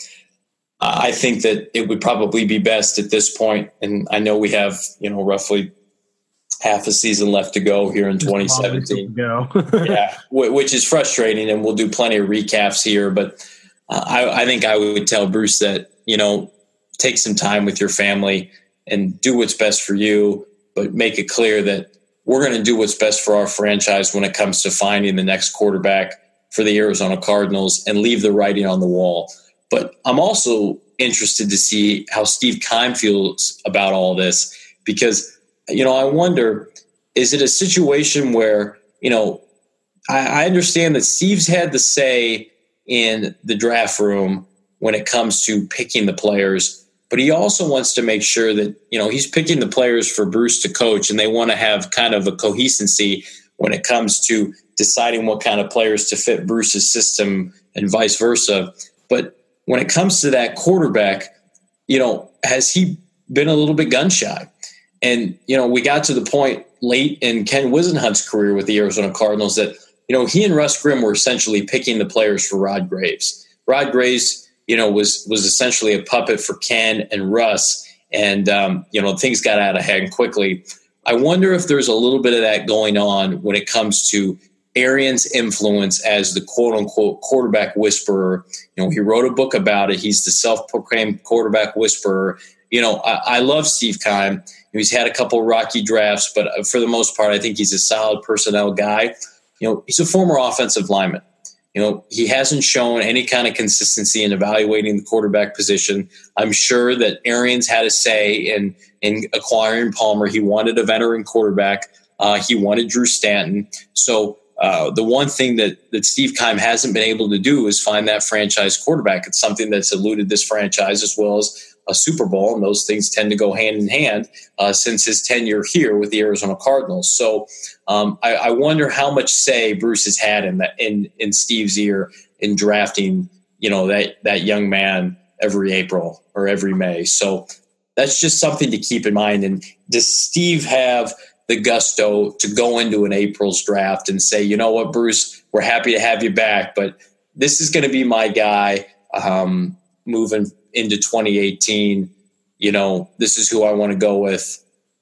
uh, I think that it would probably be best at this point, and I know we have, you know, roughly half a season left to go here in twenty seventeen. Go. Yeah, which is frustrating, and we'll do plenty of recaps here. But uh, I, I think I would tell Bruce that, you know, take some time with your family and do what's best for you, but make it clear that we're going to do what's best for our franchise when it comes to finding the next quarterback for the Arizona Cardinals, and leave the writing on the wall. But I'm also interested to see how Steve Keim feels about all this, because you know, I wonder, is it a situation where, you know, I, I understand that Steve's had the say in the draft room when it comes to picking the players, but he also wants to make sure that, you know, he's picking the players for Bruce to coach, and they want to have kind of a coherency when it comes to deciding what kind of players to fit Bruce's system and vice versa. But when it comes to that quarterback, you know, has he been a little bit gun shy? And, you know, we got to the point late in Ken Whisenhunt's career with the Arizona Cardinals that, you know, he and Russ Grimm were essentially picking the players for Rod Graves. Rod Graves, you know, was was essentially a puppet for Ken and Russ. And, um, you know, things got out of hand quickly. I wonder if there's a little bit of that going on when it comes to Arians' influence as the quote-unquote quarterback whisperer. You know, he wrote a book about it. He's the self-proclaimed quarterback whisperer. You know, I, I love Steve Keim. He's had a couple of rocky drafts, but for the most part, I think he's a solid personnel guy. You know, he's a former offensive lineman. You know, he hasn't shown any kind of consistency in evaluating the quarterback position. I'm sure that Arians had a say in in acquiring Palmer. He wanted a veteran quarterback. Uh, he wanted Drew Stanton. So uh, the one thing that, that Steve Keim hasn't been able to do is find that franchise quarterback. It's something that's eluded this franchise as well as a Super Bowl, and those things tend to go hand in hand uh, since his tenure here with the Arizona Cardinals. So um, I, I wonder how much say Bruce has had in that in, in Steve's ear in drafting, you know, that that young man every April or every May. So that's just something to keep in mind. And does Steve have the gusto to go into an April's draft and say, you know what, Bruce, we're happy to have you back, but this is going to be my guy um, moving into twenty eighteen, you know, this is who I want to go with.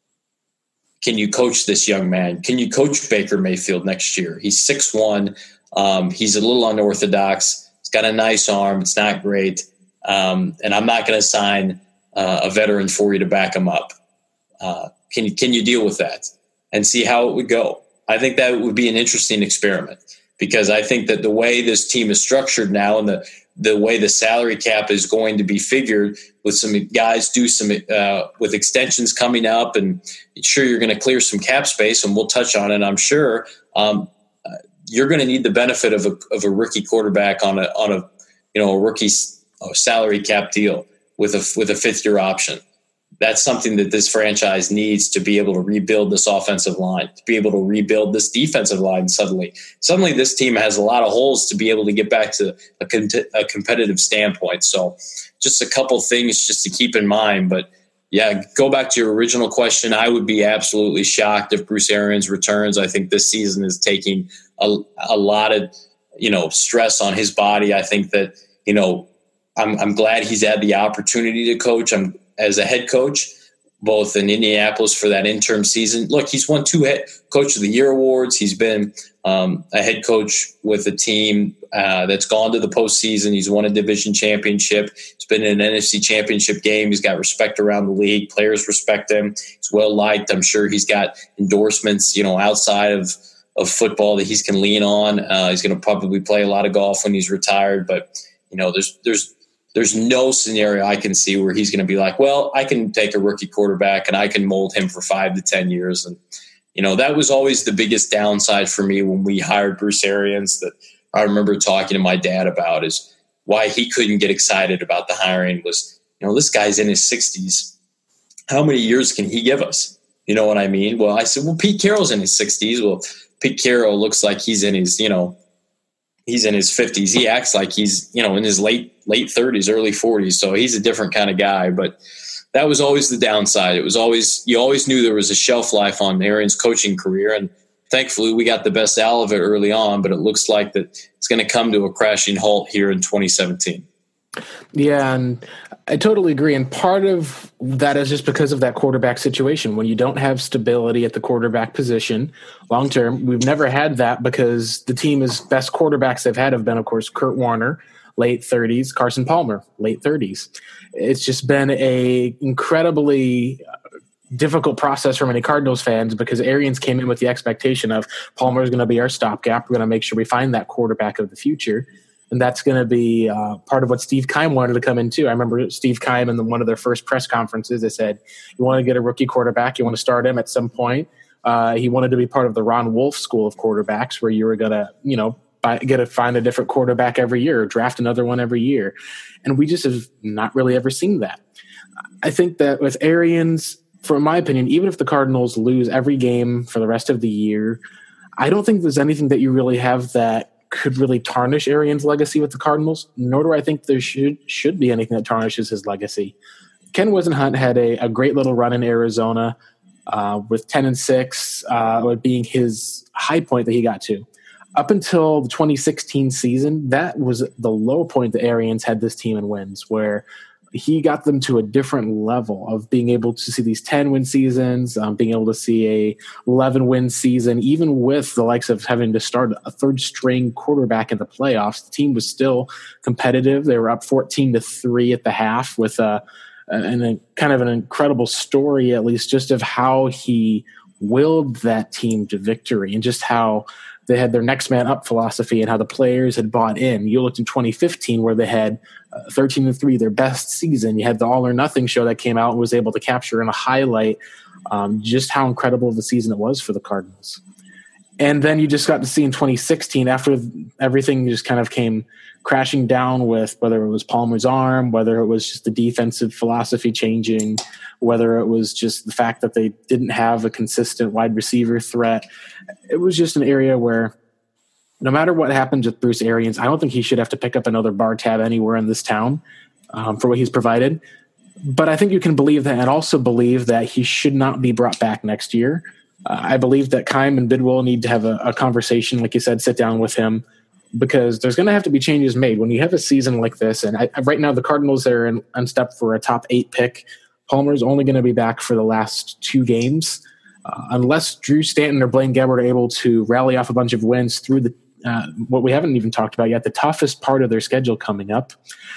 Can you coach this young man? Can you coach Baker Mayfield next year? He's six one. Um, he's a little unorthodox. He's got a nice arm. It's not great. Um, and I'm not going to sign uh, a veteran for you to back him up. Uh, can you, can you deal with that and see how it would go? I think that would be an interesting experiment, because I think that the way this team is structured now and the, the way the salary cap is going to be figured, with some guys do some uh, with extensions coming up, and sure, you're going to clear some cap space, and we'll touch on it, I'm sure. Um, uh, you're going to need the benefit of a, of a rookie quarterback on a, on a, you know, a rookie uh, salary cap deal with a, with a fifth year option. That's something that this franchise needs to be able to rebuild this offensive line, to be able to rebuild this defensive line. Suddenly, suddenly this team has a lot of holes to be able to get back to a, con- a competitive standpoint. So just a couple things just to keep in mind. But yeah, go back to your original question. I would be absolutely shocked if Bruce Arians returns. I think this season is taking a, a lot of, you know, stress on his body. I think that, you know, I'm, I'm glad he's had the opportunity to coach. I'm, as a head coach, both in Indianapolis for that interim season. Look, he's won two head Coach of the Year awards. He's been um, a head coach with a team uh, that's gone to the postseason. He's won a division championship. He's been in an N F C championship game. He's got respect around the league. Players respect him. He's well liked. I'm sure he's got endorsements, you know, outside of, of football that he can lean on. Uh, he's going to probably play a lot of golf when he's retired. But, you know, there's there's There's no scenario I can see where he's going to be like, well, I can take a rookie quarterback and I can mold him for five to ten years. And, you know, that was always the biggest downside for me when we hired Bruce Arians, that I remember talking to my dad about, is why he couldn't get excited about the hiring was, you know, this guy's in his sixties. How many years can he give us? You know what I mean? Well, I said, well, Pete Carroll's in his sixties. Well, Pete Carroll looks like he's in his, you know, he's in his fifties. He acts like he's, you know, in his late late thirties, early forties. So he's a different kind of guy, but that was always the downside. It was always, you always knew there was a shelf life on Arians' coaching career. And thankfully we got the best out of it early on, but it looks like that it's going to come to a crashing halt here in twenty seventeen. Yeah, and I totally agree. And part of that is just because of that quarterback situation. When you don't have stability at the quarterback position long term, we've never had that because the team's best quarterbacks they've had have been, of course, Kurt Warner, late thirties, Carson Palmer, late thirties. It's just been a incredibly difficult process for many Cardinals fans because Arians came in with the expectation of Palmer is going to be our stopgap. We're going to make sure we find that quarterback of the future. And that's going to be uh, part of what Steve Keim wanted to come into. I remember Steve Keim in the, one of their first press conferences, they said, you want to get a rookie quarterback, you want to start him at some point. Uh, he wanted to be part of the Ron Wolf school of quarterbacks where you were going to, you know, buy, get to find a different quarterback every year or draft another one every year. And we just have not really ever seen that. I think that with Arians, for my opinion, even if the Cardinals lose every game for the rest of the year, I don't think there's anything that you really have that could really tarnish Arians' legacy with the Cardinals, nor do I think there should should be anything that tarnishes his legacy. Ken Whisenhunt had a, a great little run in Arizona uh, with ten and six, uh, being his high point that he got to. Up until the twenty sixteen season, that was the low point that Arians had this team in wins, where he got them to a different level of being able to see these ten-win seasons, um, being able to see a eleven-win season, even with the likes of having to start a third-string quarterback in the playoffs. The team was still competitive. They were up fourteen to three at the half with a, an, a kind of an incredible story, at least, just of how he willed that team to victory and just how they had their next man up philosophy and how the players had bought in. You looked in twenty fifteen where they had uh, thirteen and three, their best season. You had the All or Nothing show that came out and was able to capture and highlight um, just how incredible of a season it was for the Cardinals. And then you just got to see in twenty sixteen, after everything just kind of came crashing down with whether it was Palmer's arm, whether it was just the defensive philosophy changing, whether it was just the fact that they didn't have a consistent wide receiver threat. It was just an area where no matter what happens with Bruce Arians, I don't think he should have to pick up another bar tab anywhere in this town um, for what he's provided. But I think you can believe that and also believe that he should not be brought back next year. Uh, I believe that Keim and Bidwell need to have a, a conversation, like you said, sit down with him, because there's going to have to be changes made when you have a season like this. And I, right now the Cardinals are in, on step for a top eight pick. Palmer's only going to be back for the last two games. Uh, unless Drew Stanton or Blaine Gabbert are able to rally off a bunch of wins through the uh, what we haven't even talked about yet, the toughest part of their schedule coming up,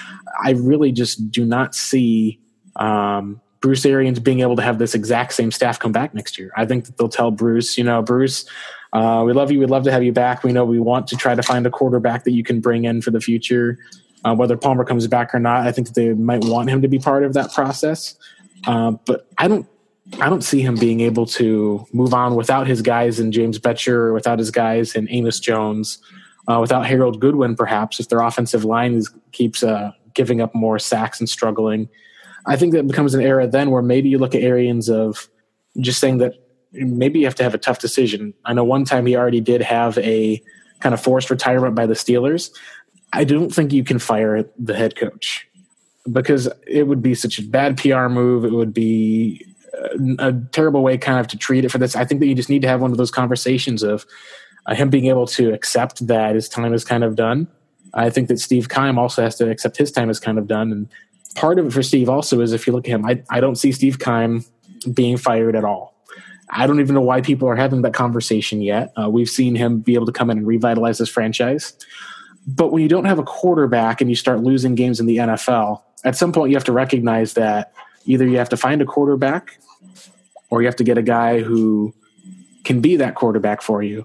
I really just do not see um, Bruce Arians being able to have this exact same staff come back next year. I think that they'll tell Bruce, you know, Bruce, uh, we love you. We'd love to have you back. We know we want to try to find a quarterback that you can bring in for the future. Uh, whether Palmer comes back or not, I think that they might want him to be part of that process. Uh, but I don't I don't see him being able to move on without his guys in James Betcher, without his guys in Amos Jones, uh, without Harold Goodwin, perhaps, if their offensive line is, keeps uh, giving up more sacks and struggling. I think that becomes an era then where maybe you look at Arians of just saying that maybe you have to have a tough decision. I know one time he already did have a kind of forced retirement by the Steelers. I don't think you can fire the head coach because it would be such a bad P R move. It would be a, a terrible way kind of to treat it for this. I think that you just need to have one of those conversations of uh, him being able to accept that his time is kind of done. I think that Steve Keim also has to accept his time is kind of done. And part of it for Steve also is if you look at him, I, I don't see Steve Keim being fired at all. I don't even know why people are having that conversation yet. Uh, we've seen him be able to come in and revitalize this franchise. But when you don't have a quarterback and you start losing games in the N F L, at some point you have to recognize that either you have to find a quarterback or you have to get a guy who can be that quarterback for you.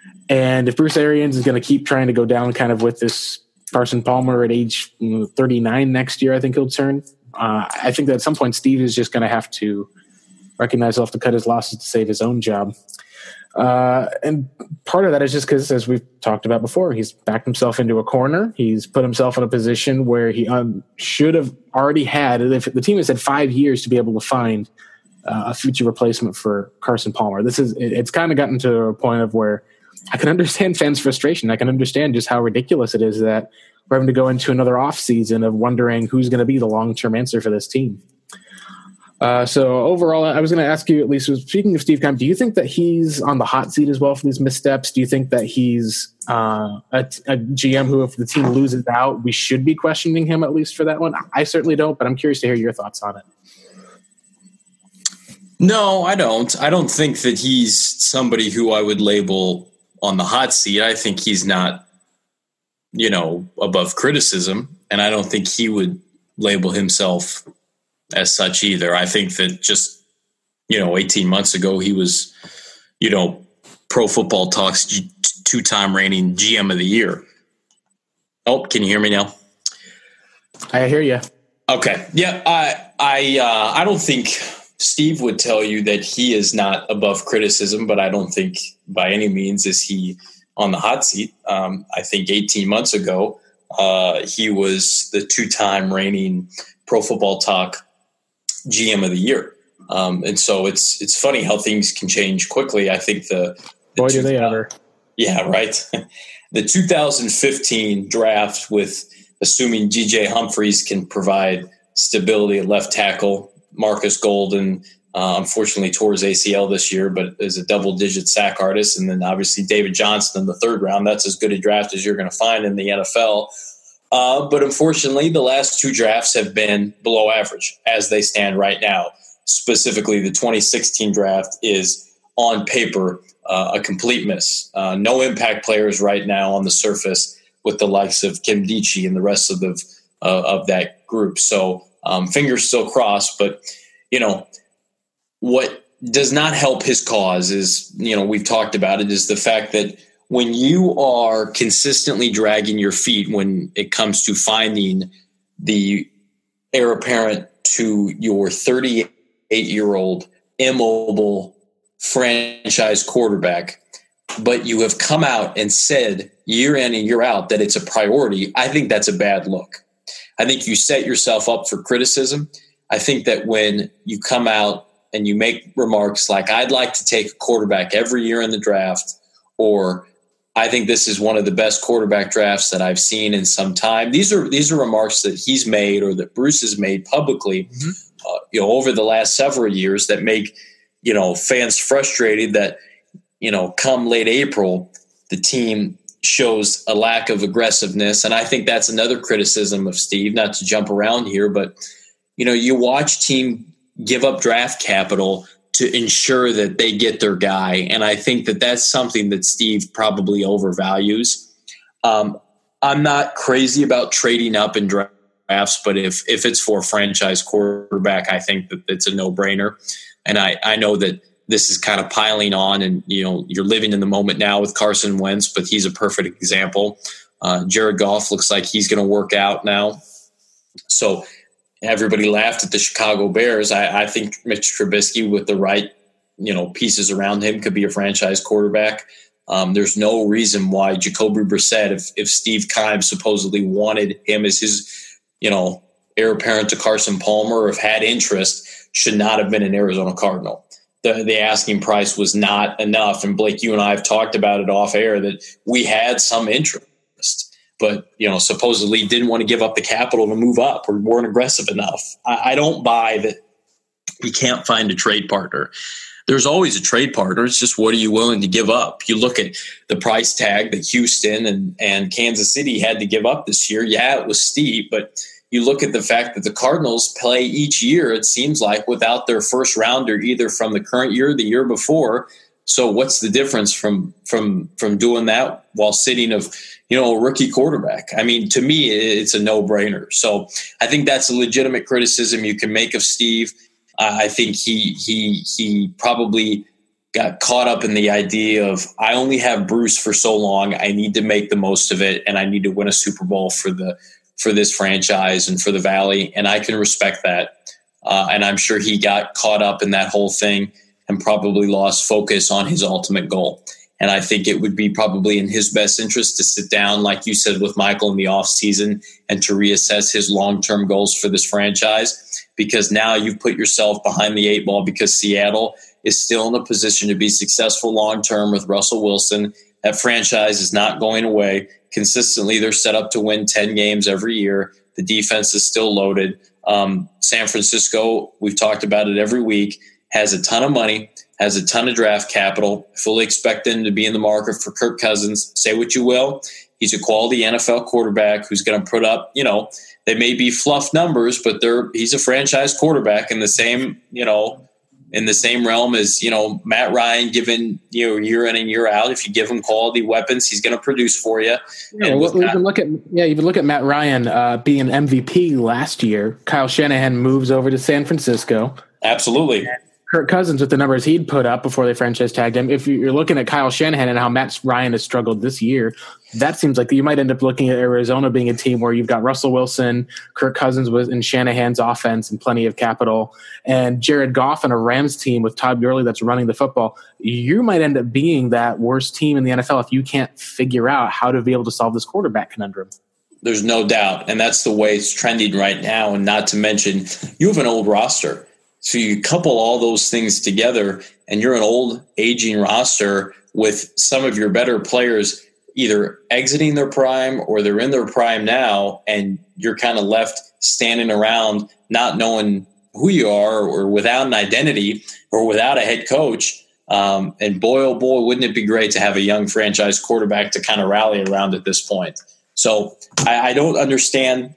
And if Bruce Arians is going to keep trying to go down kind of with this Carson Palmer at age you know, thirty-nine next year, I think he'll turn. Uh, I think that at some point Steve is just going to have to recognize he'll have to cut his losses to save his own job. Uh, and part of that is just because, as we've talked about before, he's backed himself into a corner. He's put himself in a position where he um, should have already had, if the team has had five years to be able to find uh, a future replacement for Carson Palmer. This is, it's kind of gotten to a point of where I can understand fans' frustration. I can understand just how ridiculous it is that we're having to go into another off season of wondering who's going to be the long-term answer for this team. Uh, so overall, I was going to ask you, at least speaking of Steve Keim, do you think that he's on the hot seat as well for these missteps? Do you think that he's uh, a, a G M who, if the team loses out, we should be questioning him at least for that one? I certainly don't, but I'm curious to hear your thoughts on it. No, I don't. I don't think that he's somebody who I would label on the hot seat. I think he's not, you know, above criticism, and I don't think he would label himself as such either. I think that just, you know, eighteen months ago, he was, you know, Pro Football Talk's G- two-time reigning G M of the year. Oh, can you hear me now? I hear you. Okay. Yeah. I, I, uh, I don't think Steve would tell you that he is not above criticism, but I don't think by any means is he on the hot seat. Um, I think eighteen months ago, uh, he was the two-time reigning Pro Football Talk G M of the year. Um, and so it's it's funny how things can change quickly. I think the, the boy, do they ever. Yeah, right. The two thousand fifteen draft, with assuming G J Humphries can provide stability at left tackle, Marcus Golden uh, unfortunately tore his A C L this year, but is a double-digit sack artist. And then obviously David Johnson in the third round. That's as good a draft as you're going to find in the N F L. Uh, but unfortunately, the last two drafts have been below average as they stand right now. Specifically, the twenty sixteen draft is on paper uh, a complete miss. Uh, no impact players right now on the surface with the likes of Kim Dichie and the rest of the uh, of that group. So um, fingers still crossed. But you know what does not help his cause is, you know, we've talked about it, is the fact that when you are consistently dragging your feet when it comes to finding the heir apparent to your thirty-eight-year-old immobile franchise quarterback, but you have come out and said year in and year out that it's a priority, I think that's a bad look. I think you set yourself up for criticism. I think that when you come out and you make remarks like, I'd like to take a quarterback every year in the draft, or I think this is one of the best quarterback drafts that I've seen in some time. These are these are remarks that he's made or that Bruce has made publicly, mm-hmm. uh, you know, over the last several years that make, you know, fans frustrated that, you know, come late April, the team shows a lack of aggressiveness. And I think that's another criticism of Steve, not to jump around here, but, you know, you watch team give up draft capital to ensure that they get their guy. And I think that that's something that Steve probably overvalues. Um, I'm not crazy about trading up in drafts, but if if it's for a franchise quarterback, I think that it's a no-brainer. And I, I know that this is kind of piling on, and you know you're living in the moment now with Carson Wentz, but he's a perfect example. Uh, Jared Goff looks like he's going to work out now. So everybody laughed at the Chicago Bears. I, I think Mitch Trubisky, with the right, you know, pieces around him, could be a franchise quarterback. Um, there's no reason why Jacoby Brissett, if, if Steve Keim supposedly wanted him as his, you know, heir apparent to Carson Palmer, or if had interest, should not have been an Arizona Cardinal. The, the asking price was not enough. And Blake, you and I have talked about it off air that we had some interest, but, you know, supposedly didn't want to give up the capital to move up or weren't aggressive enough. I, I don't buy that you can't find a trade partner. There's always a trade partner. It's just, what are you willing to give up? You look at the price tag that Houston and, and Kansas City had to give up this year. Yeah, it was steep, but you look at the fact that the Cardinals play each year, it seems like, without their first rounder, either from the current year or the year before. So what's the difference from from from doing that while sitting of, you know, a rookie quarterback? I mean, to me, it's a no-brainer. So I think that's a legitimate criticism you can make of Steve. Uh, I think he he he probably got caught up in the idea of, I only have Bruce for so long. I need to make the most of it, and I need to win a Super Bowl for the for this franchise and for the Valley. And I can respect that. Uh, and I'm sure he got caught up in that whole thing and probably lost focus on his ultimate goal. And I think it would be probably in his best interest to sit down, like you said, with Michael in the offseason and to reassess his long-term goals for this franchise, because now you've put yourself behind the eight ball, because Seattle is still in a position to be successful long-term with Russell Wilson That franchise is not going away. Consistently, they're set up to win ten games every year. The defense is still loaded. Um, San Francisco, we've talked about it every week, has a ton of money, has a ton of draft capital. I fully expect them to be in the market for Kirk Cousins. Say what you will. He's a quality N F L quarterback who's going to put up, you know, they may be fluff numbers, but they're he's a franchise quarterback in the same, you know, in the same realm as, you know, Matt Ryan given, you know, year in and year out. If you give him quality weapons, he's going to produce for you. Yeah, well, even that, look at yeah, even look at Matt Ryan uh, being an M V P last year. Kyle Shanahan moves over to San Francisco. Absolutely. Kirk Cousins with the numbers he'd put up before they franchise tagged him. If you're looking at Kyle Shanahan and how Matt Ryan has struggled this year, that seems like you might end up looking at Arizona being a team where you've got Russell Wilson, Kirk Cousins was in Shanahan's offense and plenty of capital, and Jared Goff and a Rams team with Todd Gurley that's running the football. You might end up being that worst team in the N F L if you can't figure out how to be able to solve this quarterback conundrum. There's no doubt, and that's the way it's trending right now, and not to mention you have an old roster. So you couple all those things together, and you're an old, aging roster with some of your better players either exiting their prime or they're in their prime now, and you're kind of left standing around not knowing who you are or without an identity or without a head coach. Um, and boy, oh boy, wouldn't it be great to have a young franchise quarterback to kind of rally around at this point. So I, I don't understand.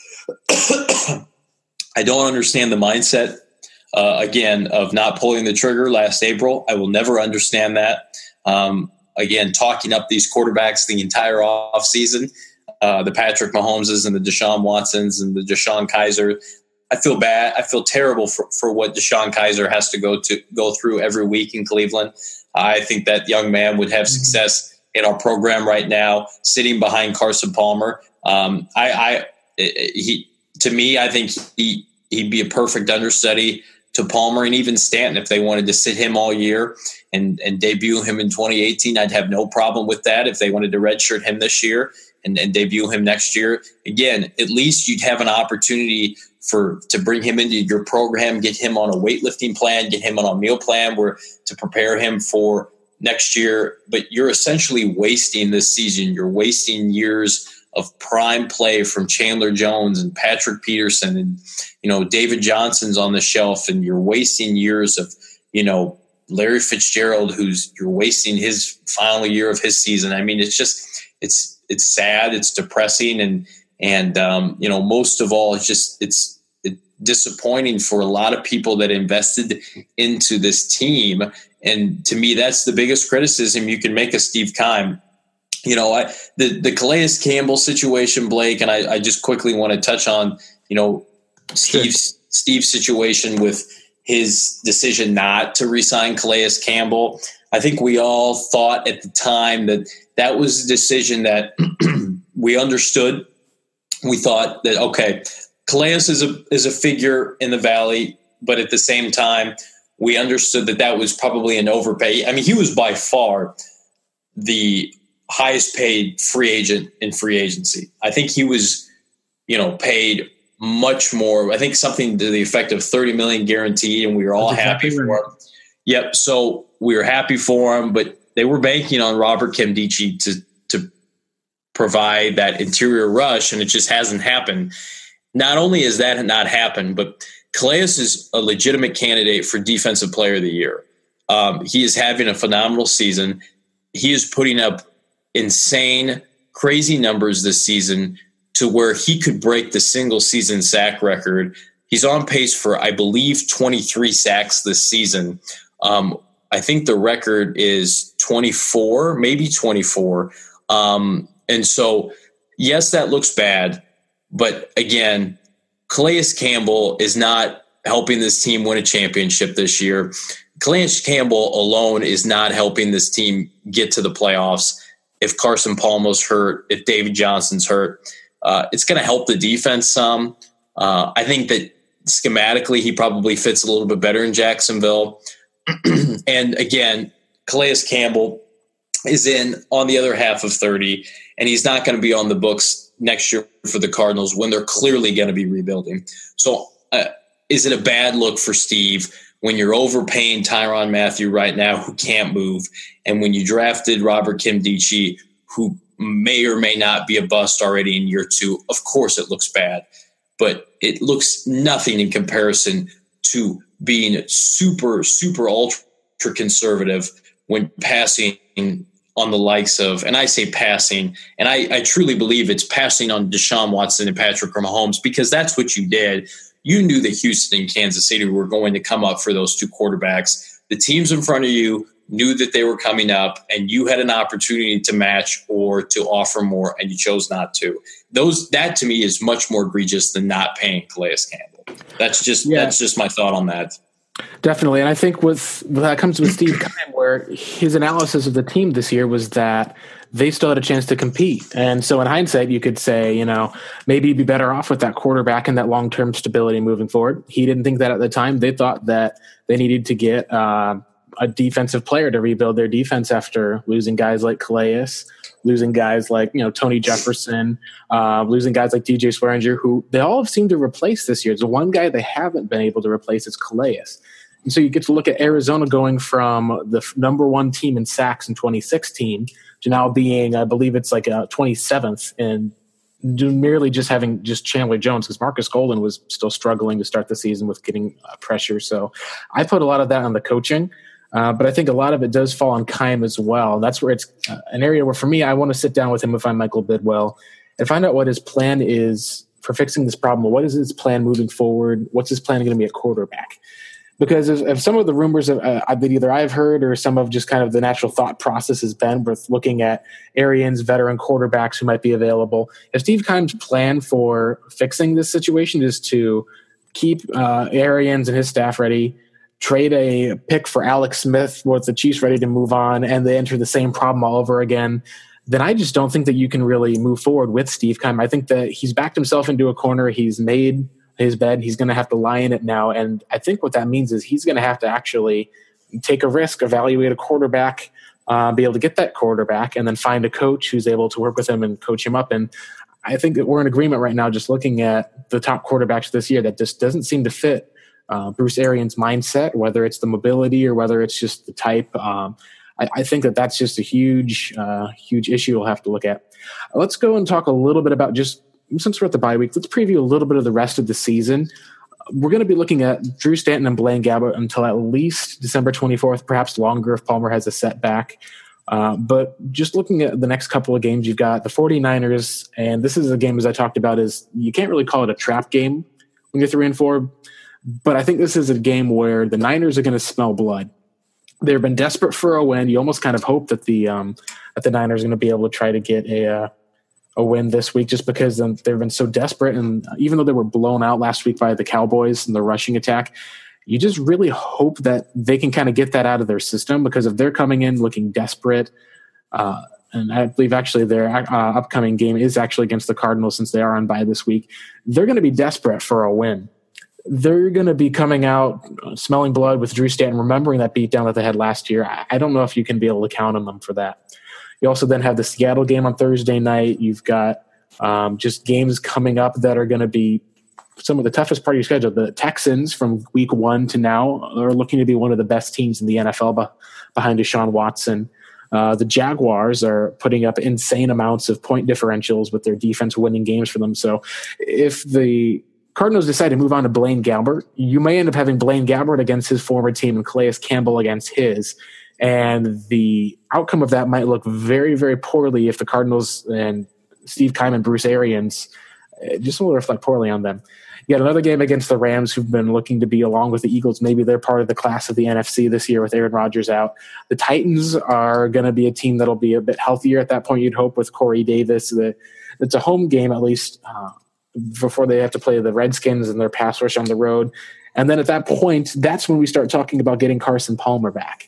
I don't understand the mindset. Uh, again, of not pulling the trigger last April. I will never understand that. Um, again, talking up these quarterbacks the entire offseason, uh, the Patrick Mahomeses and the Deshaun Watsons and the Deshaun Kaiser. I feel bad. I feel terrible for, for what Deshaun Kaiser has to go to go through every week in Cleveland. I think that young man would have success in our program right now, sitting behind Carson Palmer. Um, I, I, he, to me, I think he he'd be a perfect understudy to Palmer and even Stanton if they wanted to sit him all year and, and debut him in twenty eighteen. I'd have no problem with that if they wanted to redshirt him this year and, and debut him next year. Again, at least you'd have an opportunity for to bring him into your program, get him on a weightlifting plan, get him on a meal plan where to prepare him for next year. But you're essentially wasting this season. You're wasting years of prime play from Chandler Jones and Patrick Peterson and, you know, David Johnson's on the shelf, and you're wasting years of, you know, Larry Fitzgerald, who's you're wasting his final year of his season. I mean, it's just, it's, it's sad. It's depressing. And, and, um, you know, most of all, it's just, it's it, disappointing for a lot of people that invested into this team. And to me, that's the biggest criticism you can make of Steve Keim. You know, I, the, the Calais Campbell situation, Blake, and I, I just quickly want to touch on, you know, Steve's, sure. Steve's situation with his decision not to re-sign Calais Campbell. I think we all thought at the time that that was a decision that we understood. We thought that, okay, Calais is a, is a figure in the Valley, but at the same time, we understood that that was probably an overpay. I mean, he was by far the highest paid free agent in free agency. I think he was, you know, paid much more. I think something to the effect of thirty million guaranteed, and we were all happy for him. Yep. So we were happy for him, but they were banking on Robert Nkemdiche to to provide that interior rush, and it just hasn't happened. Not only has that not happened, but Calais is a legitimate candidate for Defensive Player of the Year. Um, he is having a phenomenal season. He is putting up insane, crazy numbers this season to where he could break the single season sack record. He's on pace for, I believe, twenty-three sacks this season. Um, I think the record is twenty-four, maybe twenty-four. Um, and so, yes, that looks bad. But again, Calais Campbell is not helping this team win a championship this year. Calais Campbell alone is not helping this team get to the playoffs. If Carson Palmer's hurt, if David Johnson's hurt, uh, it's going to help the defense some. Uh, I think that schematically he probably fits a little bit better in Jacksonville. And again, Calais Campbell is in on the other half of thirty, and he's not going to be on the books next year for the Cardinals when they're clearly going to be rebuilding. So uh, is it a bad look for Steve when you're overpaying Tyrann Mathieu right now, who can't move, and when you drafted Robert Nkemdiche, who may or may not be a bust already in year two? Of course it looks bad, but it looks nothing in comparison to being super, super ultra conservative when passing on the likes of, and I say passing, and I, I truly believe it's passing on Deshaun Watson and Patrick Mahomes, because that's what you did. You knew that Houston and Kansas City were going to come up for those two quarterbacks. The teams in front of you knew that they were coming up, and you had an opportunity to match or to offer more, and you chose not to. Those that to me is much more egregious than not paying Calais Campbell. That's just yeah. that's just my thought on that. Definitely, and I think with that comes with Steve Keim, where his analysis of the team this year was that they still had a chance to compete. And so in hindsight, you could say, you know, maybe you'd be better off with that quarterback and that long-term stability moving forward. He didn't think that at the time. They thought that they needed to get uh, a defensive player to rebuild their defense after losing guys like Calais, losing guys like, you know, Tony Jefferson, uh, losing guys like D J Swearinger, who they all have seemed to replace this year. The one guy they haven't been able to replace is Calais. And so you get to look at Arizona going from the number one team in sacks in twenty sixteen to now being, I believe it's like a twenty-seventh, and merely just having just Chandler Jones, because Marcus Golden was still struggling to start the season with getting uh, pressure. So I put a lot of that on the coaching, uh, but I think a lot of it does fall on Keim as well. That's where it's uh, an area where, for me, I want to sit down with him if I'm Michael Bidwell and find out what his plan is for fixing this problem. What is his plan moving forward? What's his plan going to be at quarterback? Because of, of some of the rumors that, uh, that either I've heard or some of just kind of the natural thought process has been with looking at Arians, veteran quarterbacks who might be available. If Steve Keim's plan for fixing this situation is to keep uh, Arians and his staff ready, trade a pick for Alex Smith with the Chiefs ready to move on, and they enter the same problem all over again, then I just don't think that you can really move forward with Steve Keim. I think that he's backed himself into a corner. He's made his bed. He's going to have to lie in it now. And I think what that means is he's going to have to actually take a risk, evaluate a quarterback, uh, be able to get that quarterback, and then find a coach who's able to work with him and coach him up. And I think that we're in agreement right now, just looking at the top quarterbacks this year, that just doesn't seem to fit uh, Bruce Arians' mindset, whether it's the mobility or whether it's just the type. Um, I, I think that that's just a huge, uh, huge issue we'll have to look at. Let's go and talk a little bit about just, since we're at the bye week, let's preview a little bit of the rest of the season. We're going to be looking at Drew Stanton and Blaine Gabbert until at least December twenty-fourth, perhaps longer if Palmer has a setback. Uh, but just looking at the next couple of games, you've got the 49ers, and this is a game, as I talked about, is you can't really call it a trap game when you're three and four, but I think this is a game where the Niners are going to smell blood. They've been desperate for a win. You almost kind of hope that the um, that the Niners are going to be able to try to get a uh, a win this week, just because um, they've been so desperate. And even though they were blown out last week by the Cowboys and the rushing attack, you just really hope that they can kind of get that out of their system, because if they're coming in looking desperate, uh, and I believe actually their uh, upcoming game is actually against the Cardinals since they are on bye this week, they're going to be desperate for a win. They're going to be coming out uh, smelling blood with Drew Stanton, remembering that beatdown that they had last year. I, I don't know if you can be able to count on them for that. You also then have the Seattle game on Thursday night. You've got um, just games coming up that are going to be some of the toughest part of your schedule. The Texans from week one to now are looking to be one of the best teams in the N F L behind Deshaun Watson. Uh, the Jaguars are putting up insane amounts of point differentials with their defense winning games for them. So if the Cardinals decide to move on to Blaine Gabbert, you may end up having Blaine Gabbert against his former team and Calais Campbell against his. And the outcome of that might look very, very poorly if the Cardinals and Steve Keim and Bruce Arians just will reflect poorly on them. You got another game against the Rams, who've been looking to be, along with the Eagles, maybe they're part of the class of the N F C this year with Aaron Rodgers out. The Titans are going to be a team that'll be a bit healthier at that point, you'd hope, with Corey Davis. The, it's a home game, at least, uh, before they have to play the Redskins and their pass rush on the road. And then at that point, that's when we start talking about getting Carson Palmer back.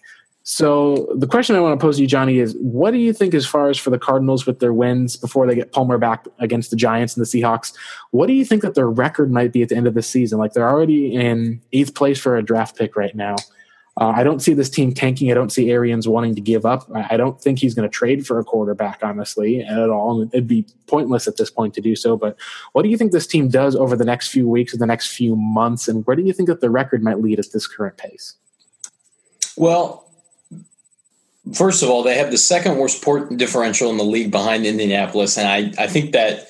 So the question I want to pose to you, Johnny, is what do you think as far as for the Cardinals with their wins before they get Palmer back against the Giants and the Seahawks? What do you think that their record might be at the end of the season? Like, they're already in eighth place for a draft pick right now. Uh, I don't see this team tanking. I don't see Arians wanting to give up. I, I don't think he's going to trade for a quarterback, honestly, at all. It'd be pointless at this point to do so. But what do you think this team does over the next few weeks or the next few months? And where do you think that the record might lead at this current pace? Well, first of all, they have the second worst point differential in the league behind Indianapolis. And I, I think that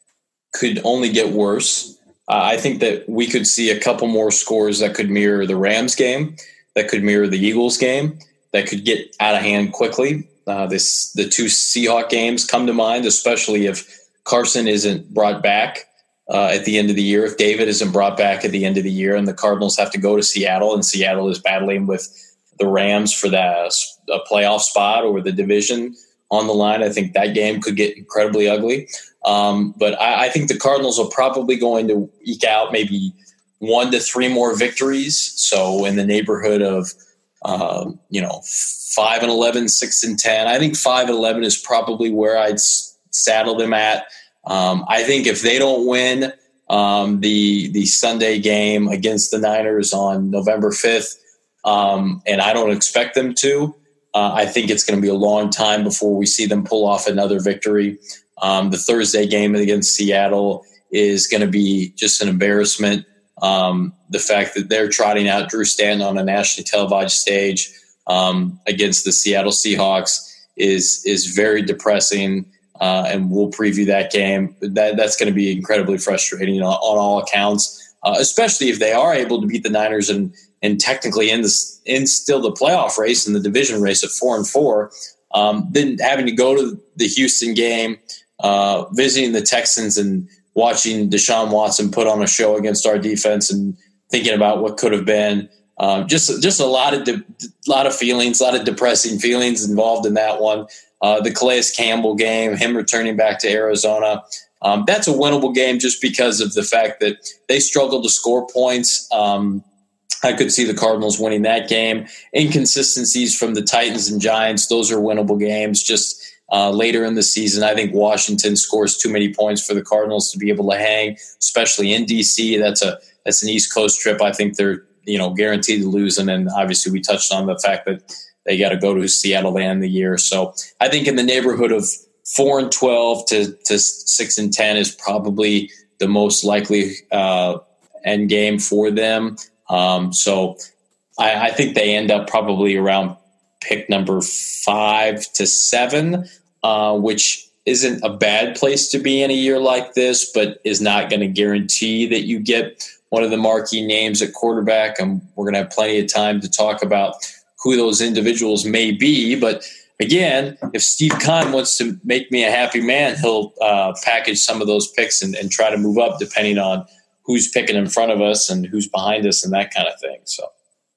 could only get worse. Uh, I think that we could see a couple more scores that could mirror the Rams game, that could mirror the Eagles game, that could get out of hand quickly. Uh, this the two Seahawks games come to mind, especially if Carson isn't brought back uh, at the end of the year, if David isn't brought back at the end of the year, and the Cardinals have to go to Seattle, and Seattle is battling with the Rams for that a playoff spot or the division on the line. I think that game could get incredibly ugly. Um, but I, I think the Cardinals are probably going to eke out maybe one to three more victories. So in the neighborhood of, uh, you know, five and eleven, six and ten. I think five and eleven is probably where I'd s- saddle them at. Um, I think if they don't win um, the the Sunday game against the Niners on November fifth, um, and I don't expect them to, uh, I think it's going to be a long time before we see them pull off another victory. Um, the Thursday game against Seattle is going to be just an embarrassment. Um, the fact that they're trotting out Drew Stanton on a nationally televised stage um, against the Seattle Seahawks is is very depressing, uh, and we'll preview that game. That that's going to be incredibly frustrating, you know, on all accounts, uh, especially if they are able to beat the Niners and and technically in the in still the playoff race and the division race at four and four. Um, then having to go to the Houston game, uh, visiting the Texans and watching Deshaun Watson put on a show against our defense and thinking about what could have been. Um, just just a lot of de- lot of feelings, a lot of depressing feelings involved in that one. Uh, the Calais Campbell game, him returning back to Arizona, um, that's a winnable game just because of the fact that they struggled to score points. Um, I could see the Cardinals winning that game. Inconsistencies from the Titans and Giants, those are winnable games. Just uh, later in the season, I think Washington scores too many points for the Cardinals to be able to hang, especially in D C. That's a that's an East Coast trip. I think they're you know guaranteed to lose, and then obviously we touched on the fact that they got to go to Seattle to end the year. So I think in the neighborhood of four and twelve to to six and ten is probably the most likely uh, end game for them. Um, so I, I think they end up probably around pick number five to seven, uh, which isn't a bad place to be in a year like this, but is not going to guarantee that you get one of the marquee names at quarterback. And we're going to have plenty of time to talk about who those individuals may be. But again, if Steve Kahn wants to make me a happy man, he'll uh, package some of those picks and, and try to move up depending on who's picking in front of us and who's behind us and that kind of thing. So,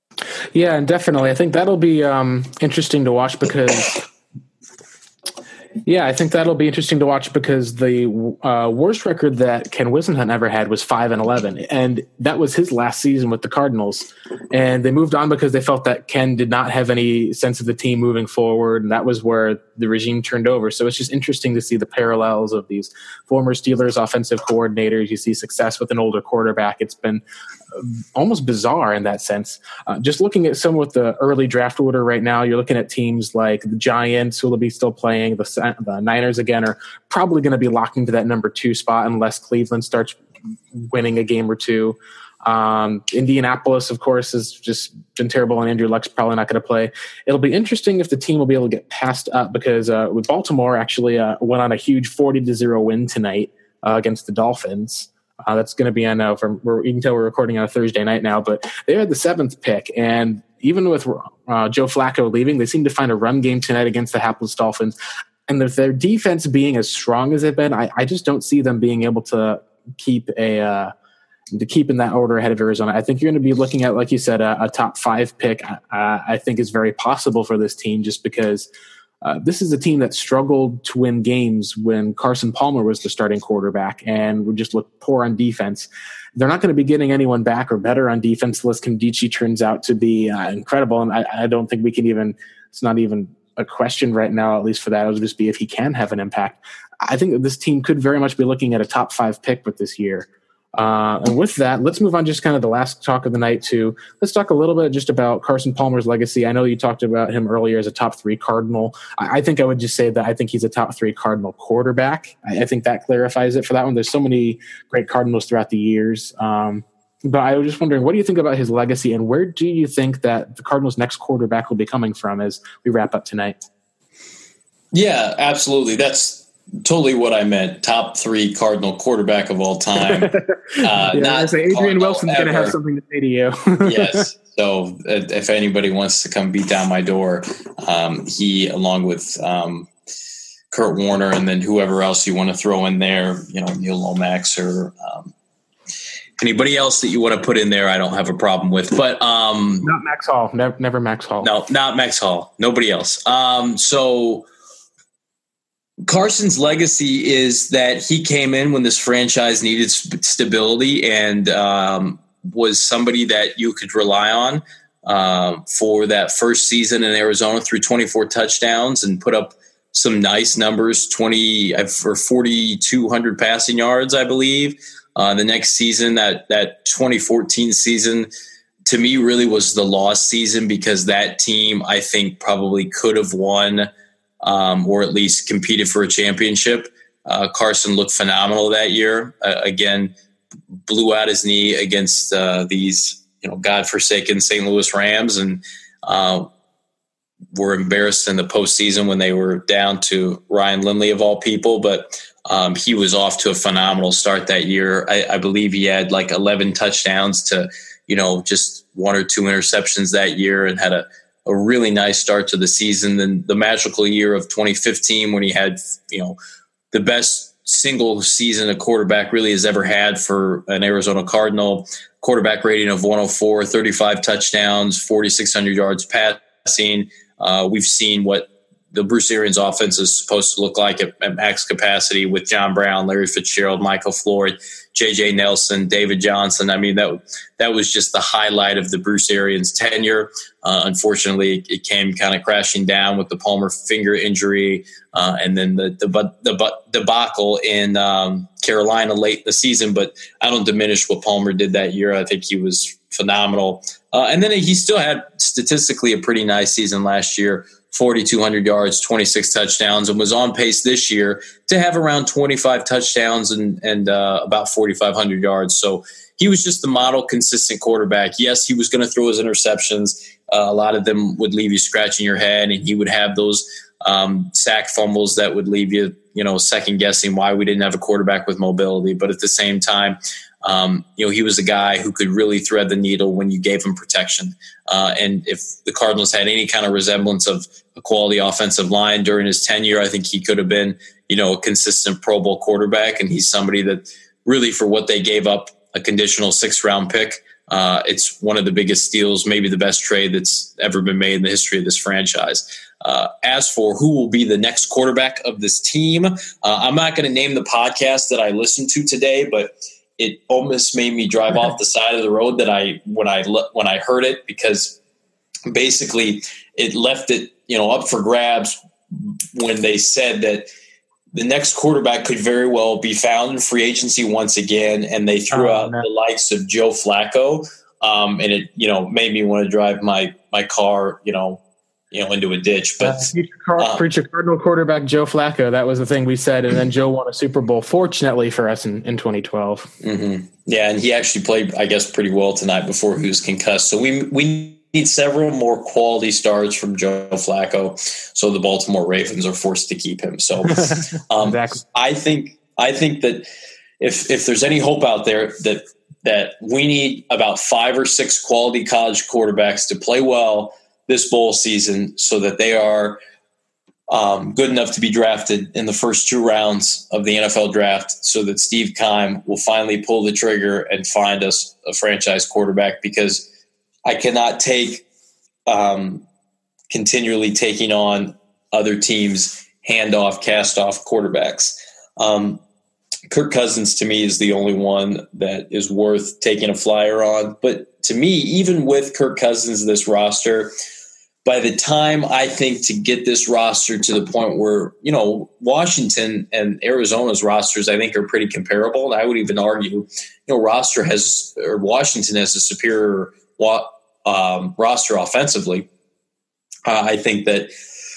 yeah, and definitely. I think that'll be um, interesting to watch because Yeah, I think that'll be interesting to watch because the uh, worst record that Ken Whisenhunt ever had was five and eleven, and that was his last season with the Cardinals. And they moved on because they felt that Ken did not have any sense of the team moving forward, and that was where the regime turned over. So it's just interesting to see the parallels of these former Steelers offensive coordinators. You see success with an older quarterback. It's been almost bizarre in that sense. Uh, just looking at some of the early draft order right now, you're looking at teams like the Giants, who will be still playing. The, the Niners, again, are probably going to be locked into that number two spot unless Cleveland starts winning a game or two. Um, Indianapolis, of course, has just been terrible, and Andrew Luck's probably not going to play. It'll be interesting if the team will be able to get passed up because uh, with Baltimore actually uh, went on a huge forty to zero win tonight uh, against the Dolphins. Uh, that's going to be on, uh, from, we're, you can tell we're recording on a Thursday night now, but they had the seventh pick. And even with uh, Joe Flacco leaving, they seem to find a run game tonight against the hapless Dolphins. And with their defense being as strong as they've been, I, I just don't see them being able to keep a, uh, to keep in that order ahead of Arizona. I think you're going to be looking at, like you said, a, a top five pick. Uh, I think is very possible for this team just because Uh, this is a team that struggled to win games when Carson Palmer was the starting quarterback and would just look poor on defense. They're not going to be getting anyone back or better on defense unless Nkemdiche turns out to be uh, incredible. And I, I don't think we can even, it's not even a question right now, at least for that. It'll just be if he can have an impact. I think that this team could very much be looking at a top five pick with this year. Uh, and with that, let's move on just kind of the last talk of the night to let's talk a little bit just about Carson Palmer's legacy. I know you talked about him earlier as a top three Cardinal. I, I think I would just say that I think he's a top three Cardinal quarterback. I, I think that clarifies it for that one. There's so many great Cardinals throughout the years. Um, but I was just wondering, what do you think about his legacy, and where do you think that the Cardinals' next quarterback will be coming from as we wrap up tonight? Yeah, absolutely. That's totally what I meant. Top three Cardinal quarterback of all time. Uh, yeah, not I say Adrian Cardinal Wilson's going to have something to say to you. Yes. So uh, if anybody wants to come beat down my door, um, he, along with um, Kurt Warner, and then whoever else you want to throw in there, you know, Neil Lomax or um, anybody else that you want to put in there, I don't have a problem with. But um, not Max Hall. Never, never Max Hall. No, not Max Hall. Nobody else. Um, so. Carson's legacy is that he came in when this franchise needed st- stability and um, was somebody that you could rely on um, for that first season in Arizona, through twenty-four touchdowns and put up some nice numbers, twenty for forty-two hundred passing yards, I believe. Uh, the next season, that that twenty fourteen season, to me really was the lost season, because that team, I think, probably could have won Um, or at least competed for a championship. Uh, Carson looked phenomenal that year. Uh, again, blew out his knee against uh, these, you know, godforsaken Saint Louis Rams, and uh, were embarrassed in the postseason when they were down to Ryan Lindley of all people. But um, he was off to a phenomenal start that year. I, I believe he had like eleven touchdowns to, you know, just one or two interceptions that year, and had a a really nice start to the season. Then the magical year of twenty fifteen, when he had, you know, the best single season a quarterback really has ever had for an Arizona Cardinal, quarterback rating of one oh four, thirty-five touchdowns, forty-six hundred yards passing. Uh, we've seen what the Bruce Arians offense is supposed to look like at, at max capacity with John Brown, Larry Fitzgerald, Michael Floyd, J J Nelson, David Johnson. I mean, that that was just the highlight of the Bruce Arians tenure. Uh, unfortunately, it came kind of crashing down with the Palmer finger injury, uh, and then the the, the debacle in um, Carolina late in the season. But I don't diminish what Palmer did that year. I think he was phenomenal. Uh, and then he still had statistically a pretty nice season last year. forty-two hundred yards, twenty-six touchdowns, and was on pace this year to have around twenty-five touchdowns and, and uh, about forty-five hundred yards. So he was just the model consistent quarterback. Yes, he was going to throw his interceptions. Uh, a lot of them would leave you scratching your head, and he would have those um, sack fumbles that would leave you, you know, second guessing why we didn't have a quarterback with mobility. But at the same time, Um, you know, he was a guy who could really thread the needle when you gave him protection. Uh, and if the Cardinals had any kind of resemblance of a quality offensive line during his tenure, I think he could have been, you know, a consistent Pro Bowl quarterback. And he's somebody that really, for what they gave up, a conditional sixth round pick, uh, it's one of the biggest steals, maybe the best trade that's ever been made in the history of this franchise. Uh, as for who will be the next quarterback of this team, uh, I'm not going to name the podcast that I listened to today, but it almost made me drive off the side of the road that I when I when I heard it, because basically it left it, you know, up for grabs when they said that the next quarterback could very well be found in free agency once again, and they threw oh, out no. the likes of Joe Flacco, um, and it, you know, made me want to drive my my car, you know, you know, into a ditch. But uh, future, Car- uh, future Cardinal quarterback Joe Flacco, that was the thing we said, and then Joe won a Super Bowl, fortunately for us, in, in twenty twelve. Mm-hmm. Yeah, and he actually played, I guess, pretty well tonight before he was concussed. So we we need several more quality starts from Joe Flacco, so the Baltimore Ravens are forced to keep him. So um, exactly. I think I think that if if there's any hope out there, that that we need about five or six quality college quarterbacks to play well this bowl season, so that they are um, good enough to be drafted in the first two rounds of the N F L draft, so that Steve Keim will finally pull the trigger and find us a franchise quarterback, because I cannot take um, continually taking on other teams' handoff, cast-off quarterbacks. Um, Kirk Cousins, to me, is the only one that is worth taking a flyer on. But to me, even with Kirk Cousins, this roster, by the time I think to get this roster to the point where, you know, Washington and Arizona's rosters, I think, are pretty comparable. And I would even argue, you know, roster has, or Washington has a superior um, roster offensively. Uh, I think that,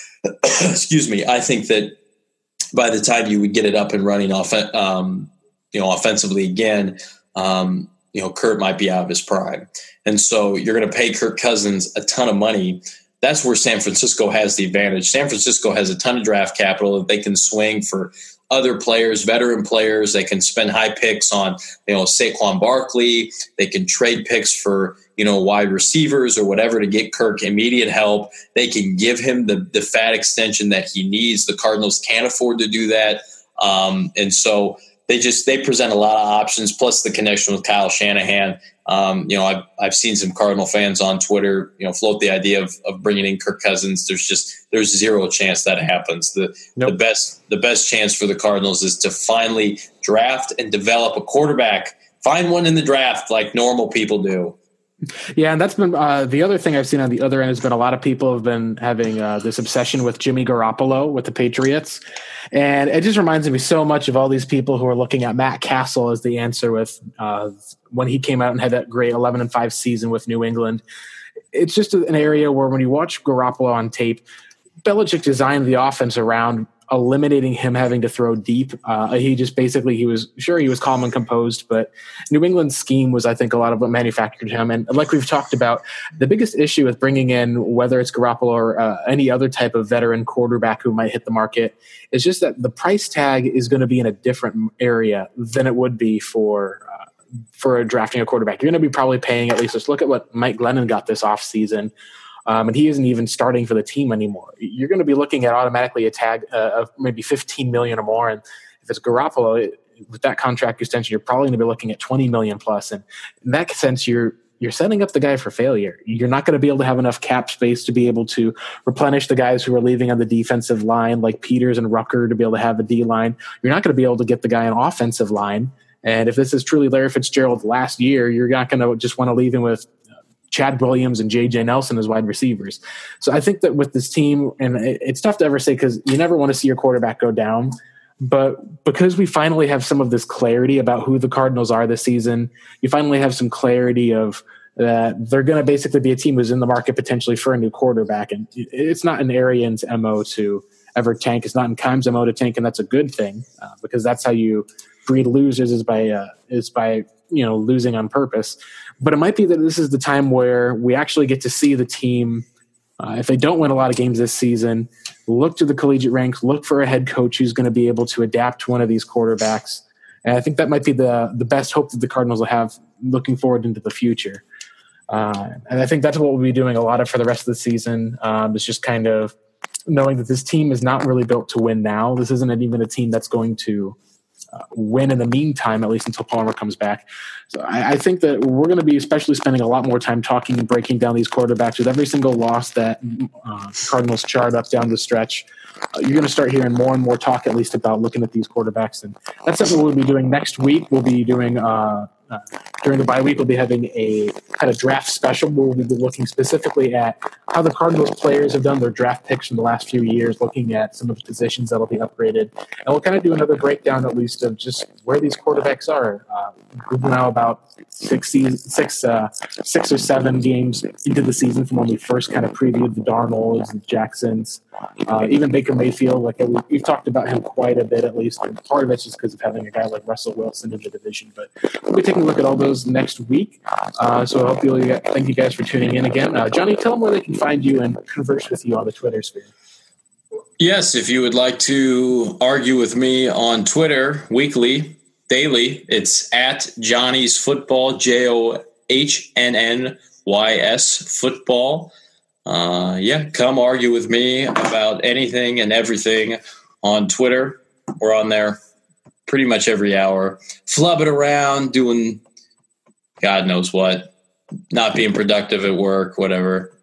excuse me, I think that by the time you would get it up and running off, um, you know, offensively again, um, you know, Kurt might be out of his prime. And so you're going to pay Kirk Cousins a ton of money. That's where San Francisco has the advantage. San Francisco has a ton of draft capital that they can swing for other players, veteran players. They can spend high picks on, you know, Saquon Barkley. They can trade picks for, you know, wide receivers or whatever to get Kirk immediate help. They can give him the, the fat extension that he needs. The Cardinals can't afford to do that. Um, and so they just, they present a lot of options, plus the connection with Kyle Shanahan. Um, you know, I've, I've seen some Cardinal fans on Twitter, you know, float the idea of, of bringing in Kirk Cousins. There's just, there's zero chance that happens. The, nope. the best, the best chance for the Cardinals is to finally draft and develop a quarterback, find one in the draft like normal people do. Yeah, and that's been uh, the other thing I've seen on the other end has been a lot of people have been having uh, this obsession with Jimmy Garoppolo with the Patriots. And it just reminds me so much of all these people who are looking at Matt Castle as the answer with uh, when he came out and had that great eleven and five season with New England. It's just an area where when you watch Garoppolo on tape, Belichick designed the offense around eliminating him having to throw deep. Uh, he just basically, he was sure he was calm and composed, but New England's scheme was, I think, a lot of what manufactured him. And like we've talked about, the biggest issue with bringing in, whether it's Garoppolo or uh, any other type of veteran quarterback who might hit the market, is just that the price tag is going to be in a different area than it would be for uh, for drafting a quarterback. You're going to be probably paying, at least let's look at what Mike Glennon got this offseason. Um, and he isn't even starting for the team anymore. You're going to be looking at automatically a tag uh, of maybe fifteen million or more. And if it's Garoppolo, it, with that contract extension, you're probably going to be looking at twenty million plus. And in that sense, you're you're setting up the guy for failure. You're not going to be able to have enough cap space to be able to replenish the guys who are leaving on the defensive line, like Peters and Rucker, to be able to have a D line. You're not going to be able to get the guy on offensive line. And if this is truly Larry Fitzgerald last year, you're not going to just want to leave him with Chad Williams and J J Nelson as wide receivers. So I think that with this team, and it's tough to ever say because you never want to see your quarterback go down, but because we finally have some of this clarity about who the Cardinals are this season, you finally have some clarity of that they're going to basically be a team who's in the market potentially for a new quarterback. And it's not in Arians' M O to ever tank. It's not in Keim's M O to tank, and that's a good thing uh, because that's how you breed losers is by uh, is by you know losing on purpose. But it might be that this is the time where we actually get to see the team, uh, if they don't win a lot of games this season, look to the collegiate ranks, look for a head coach who's going to be able to adapt to one of these quarterbacks. And I think that might be the the best hope that the Cardinals will have looking forward into the future. Uh, and I think that's what we'll be doing a lot of for the rest of the season. Um, it's just kind of knowing that this team is not really built to win now. This isn't even a team that's going to Uh, win in the meantime, at least until Palmer comes back. So I, I think that we're going to be especially spending a lot more time talking and breaking down these quarterbacks with every single loss that uh, the Cardinals chart up down the stretch. Uh, you're going to start hearing more and more talk, at least, about looking at these quarterbacks. And that's something we'll be doing next week. We'll be doing uh, uh, during the bye week, we'll be having a kind of draft special where we'll be looking specifically at how the Cardinals players have done their draft picks in the last few years, looking at some of the positions that will be upgraded. And we'll kind of do another breakdown, at least, of just where these quarterbacks are. Uh, we're now about six, season, six, uh, six or seven games into the season from when we first kind of previewed the Darnolds and Jacksons. Uh, even Baker Mayfield, like we, we've talked about him quite a bit, at least. And part of it's just because of having a guy like Russell Wilson in the division. But we'll be taking a look at all those next week. Uh, so I hope you'll get, thank you guys for tuning in again. Uh, Johnny, tell them where they can find you and converse with you on the Twitter sphere. Yes, if you would like to argue with me on Twitter weekly, daily, it's at Johnny's Football, J O H N N Y S Football. Uh, yeah, come argue with me about anything and everything on Twitter. We're on there pretty much every hour, flubbing around, doing God knows what, not being productive at work, whatever.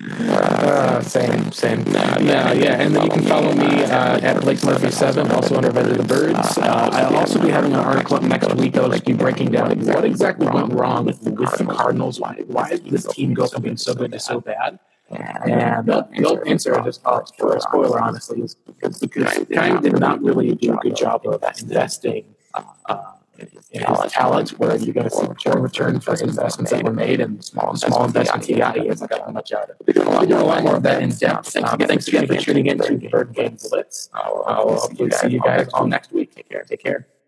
Uh, same, same. Uh, yeah, yeah. And then you can follow me uh, at Blake Murphy seven, also under Better the Birds. Uh, I'll also be having an article up next week that'll just be breaking down what exactly went wrong with, with the Cardinals. Why, why did this team go from being so good to so bad? And the, the answer I just call it for a spoiler, honestly, is because, because Chime did not really do a good job of investing uh, in his talent, where you're going to see return return for investments that were made, and small small investments he got, he hasn't gotten much out of it. We're doing a lot, doing a lot more of that in depth. Um, thanks again for tuning in to Bird Game Blitz. I'll, I'll, I'll see you guys all next week. Take care. Take care.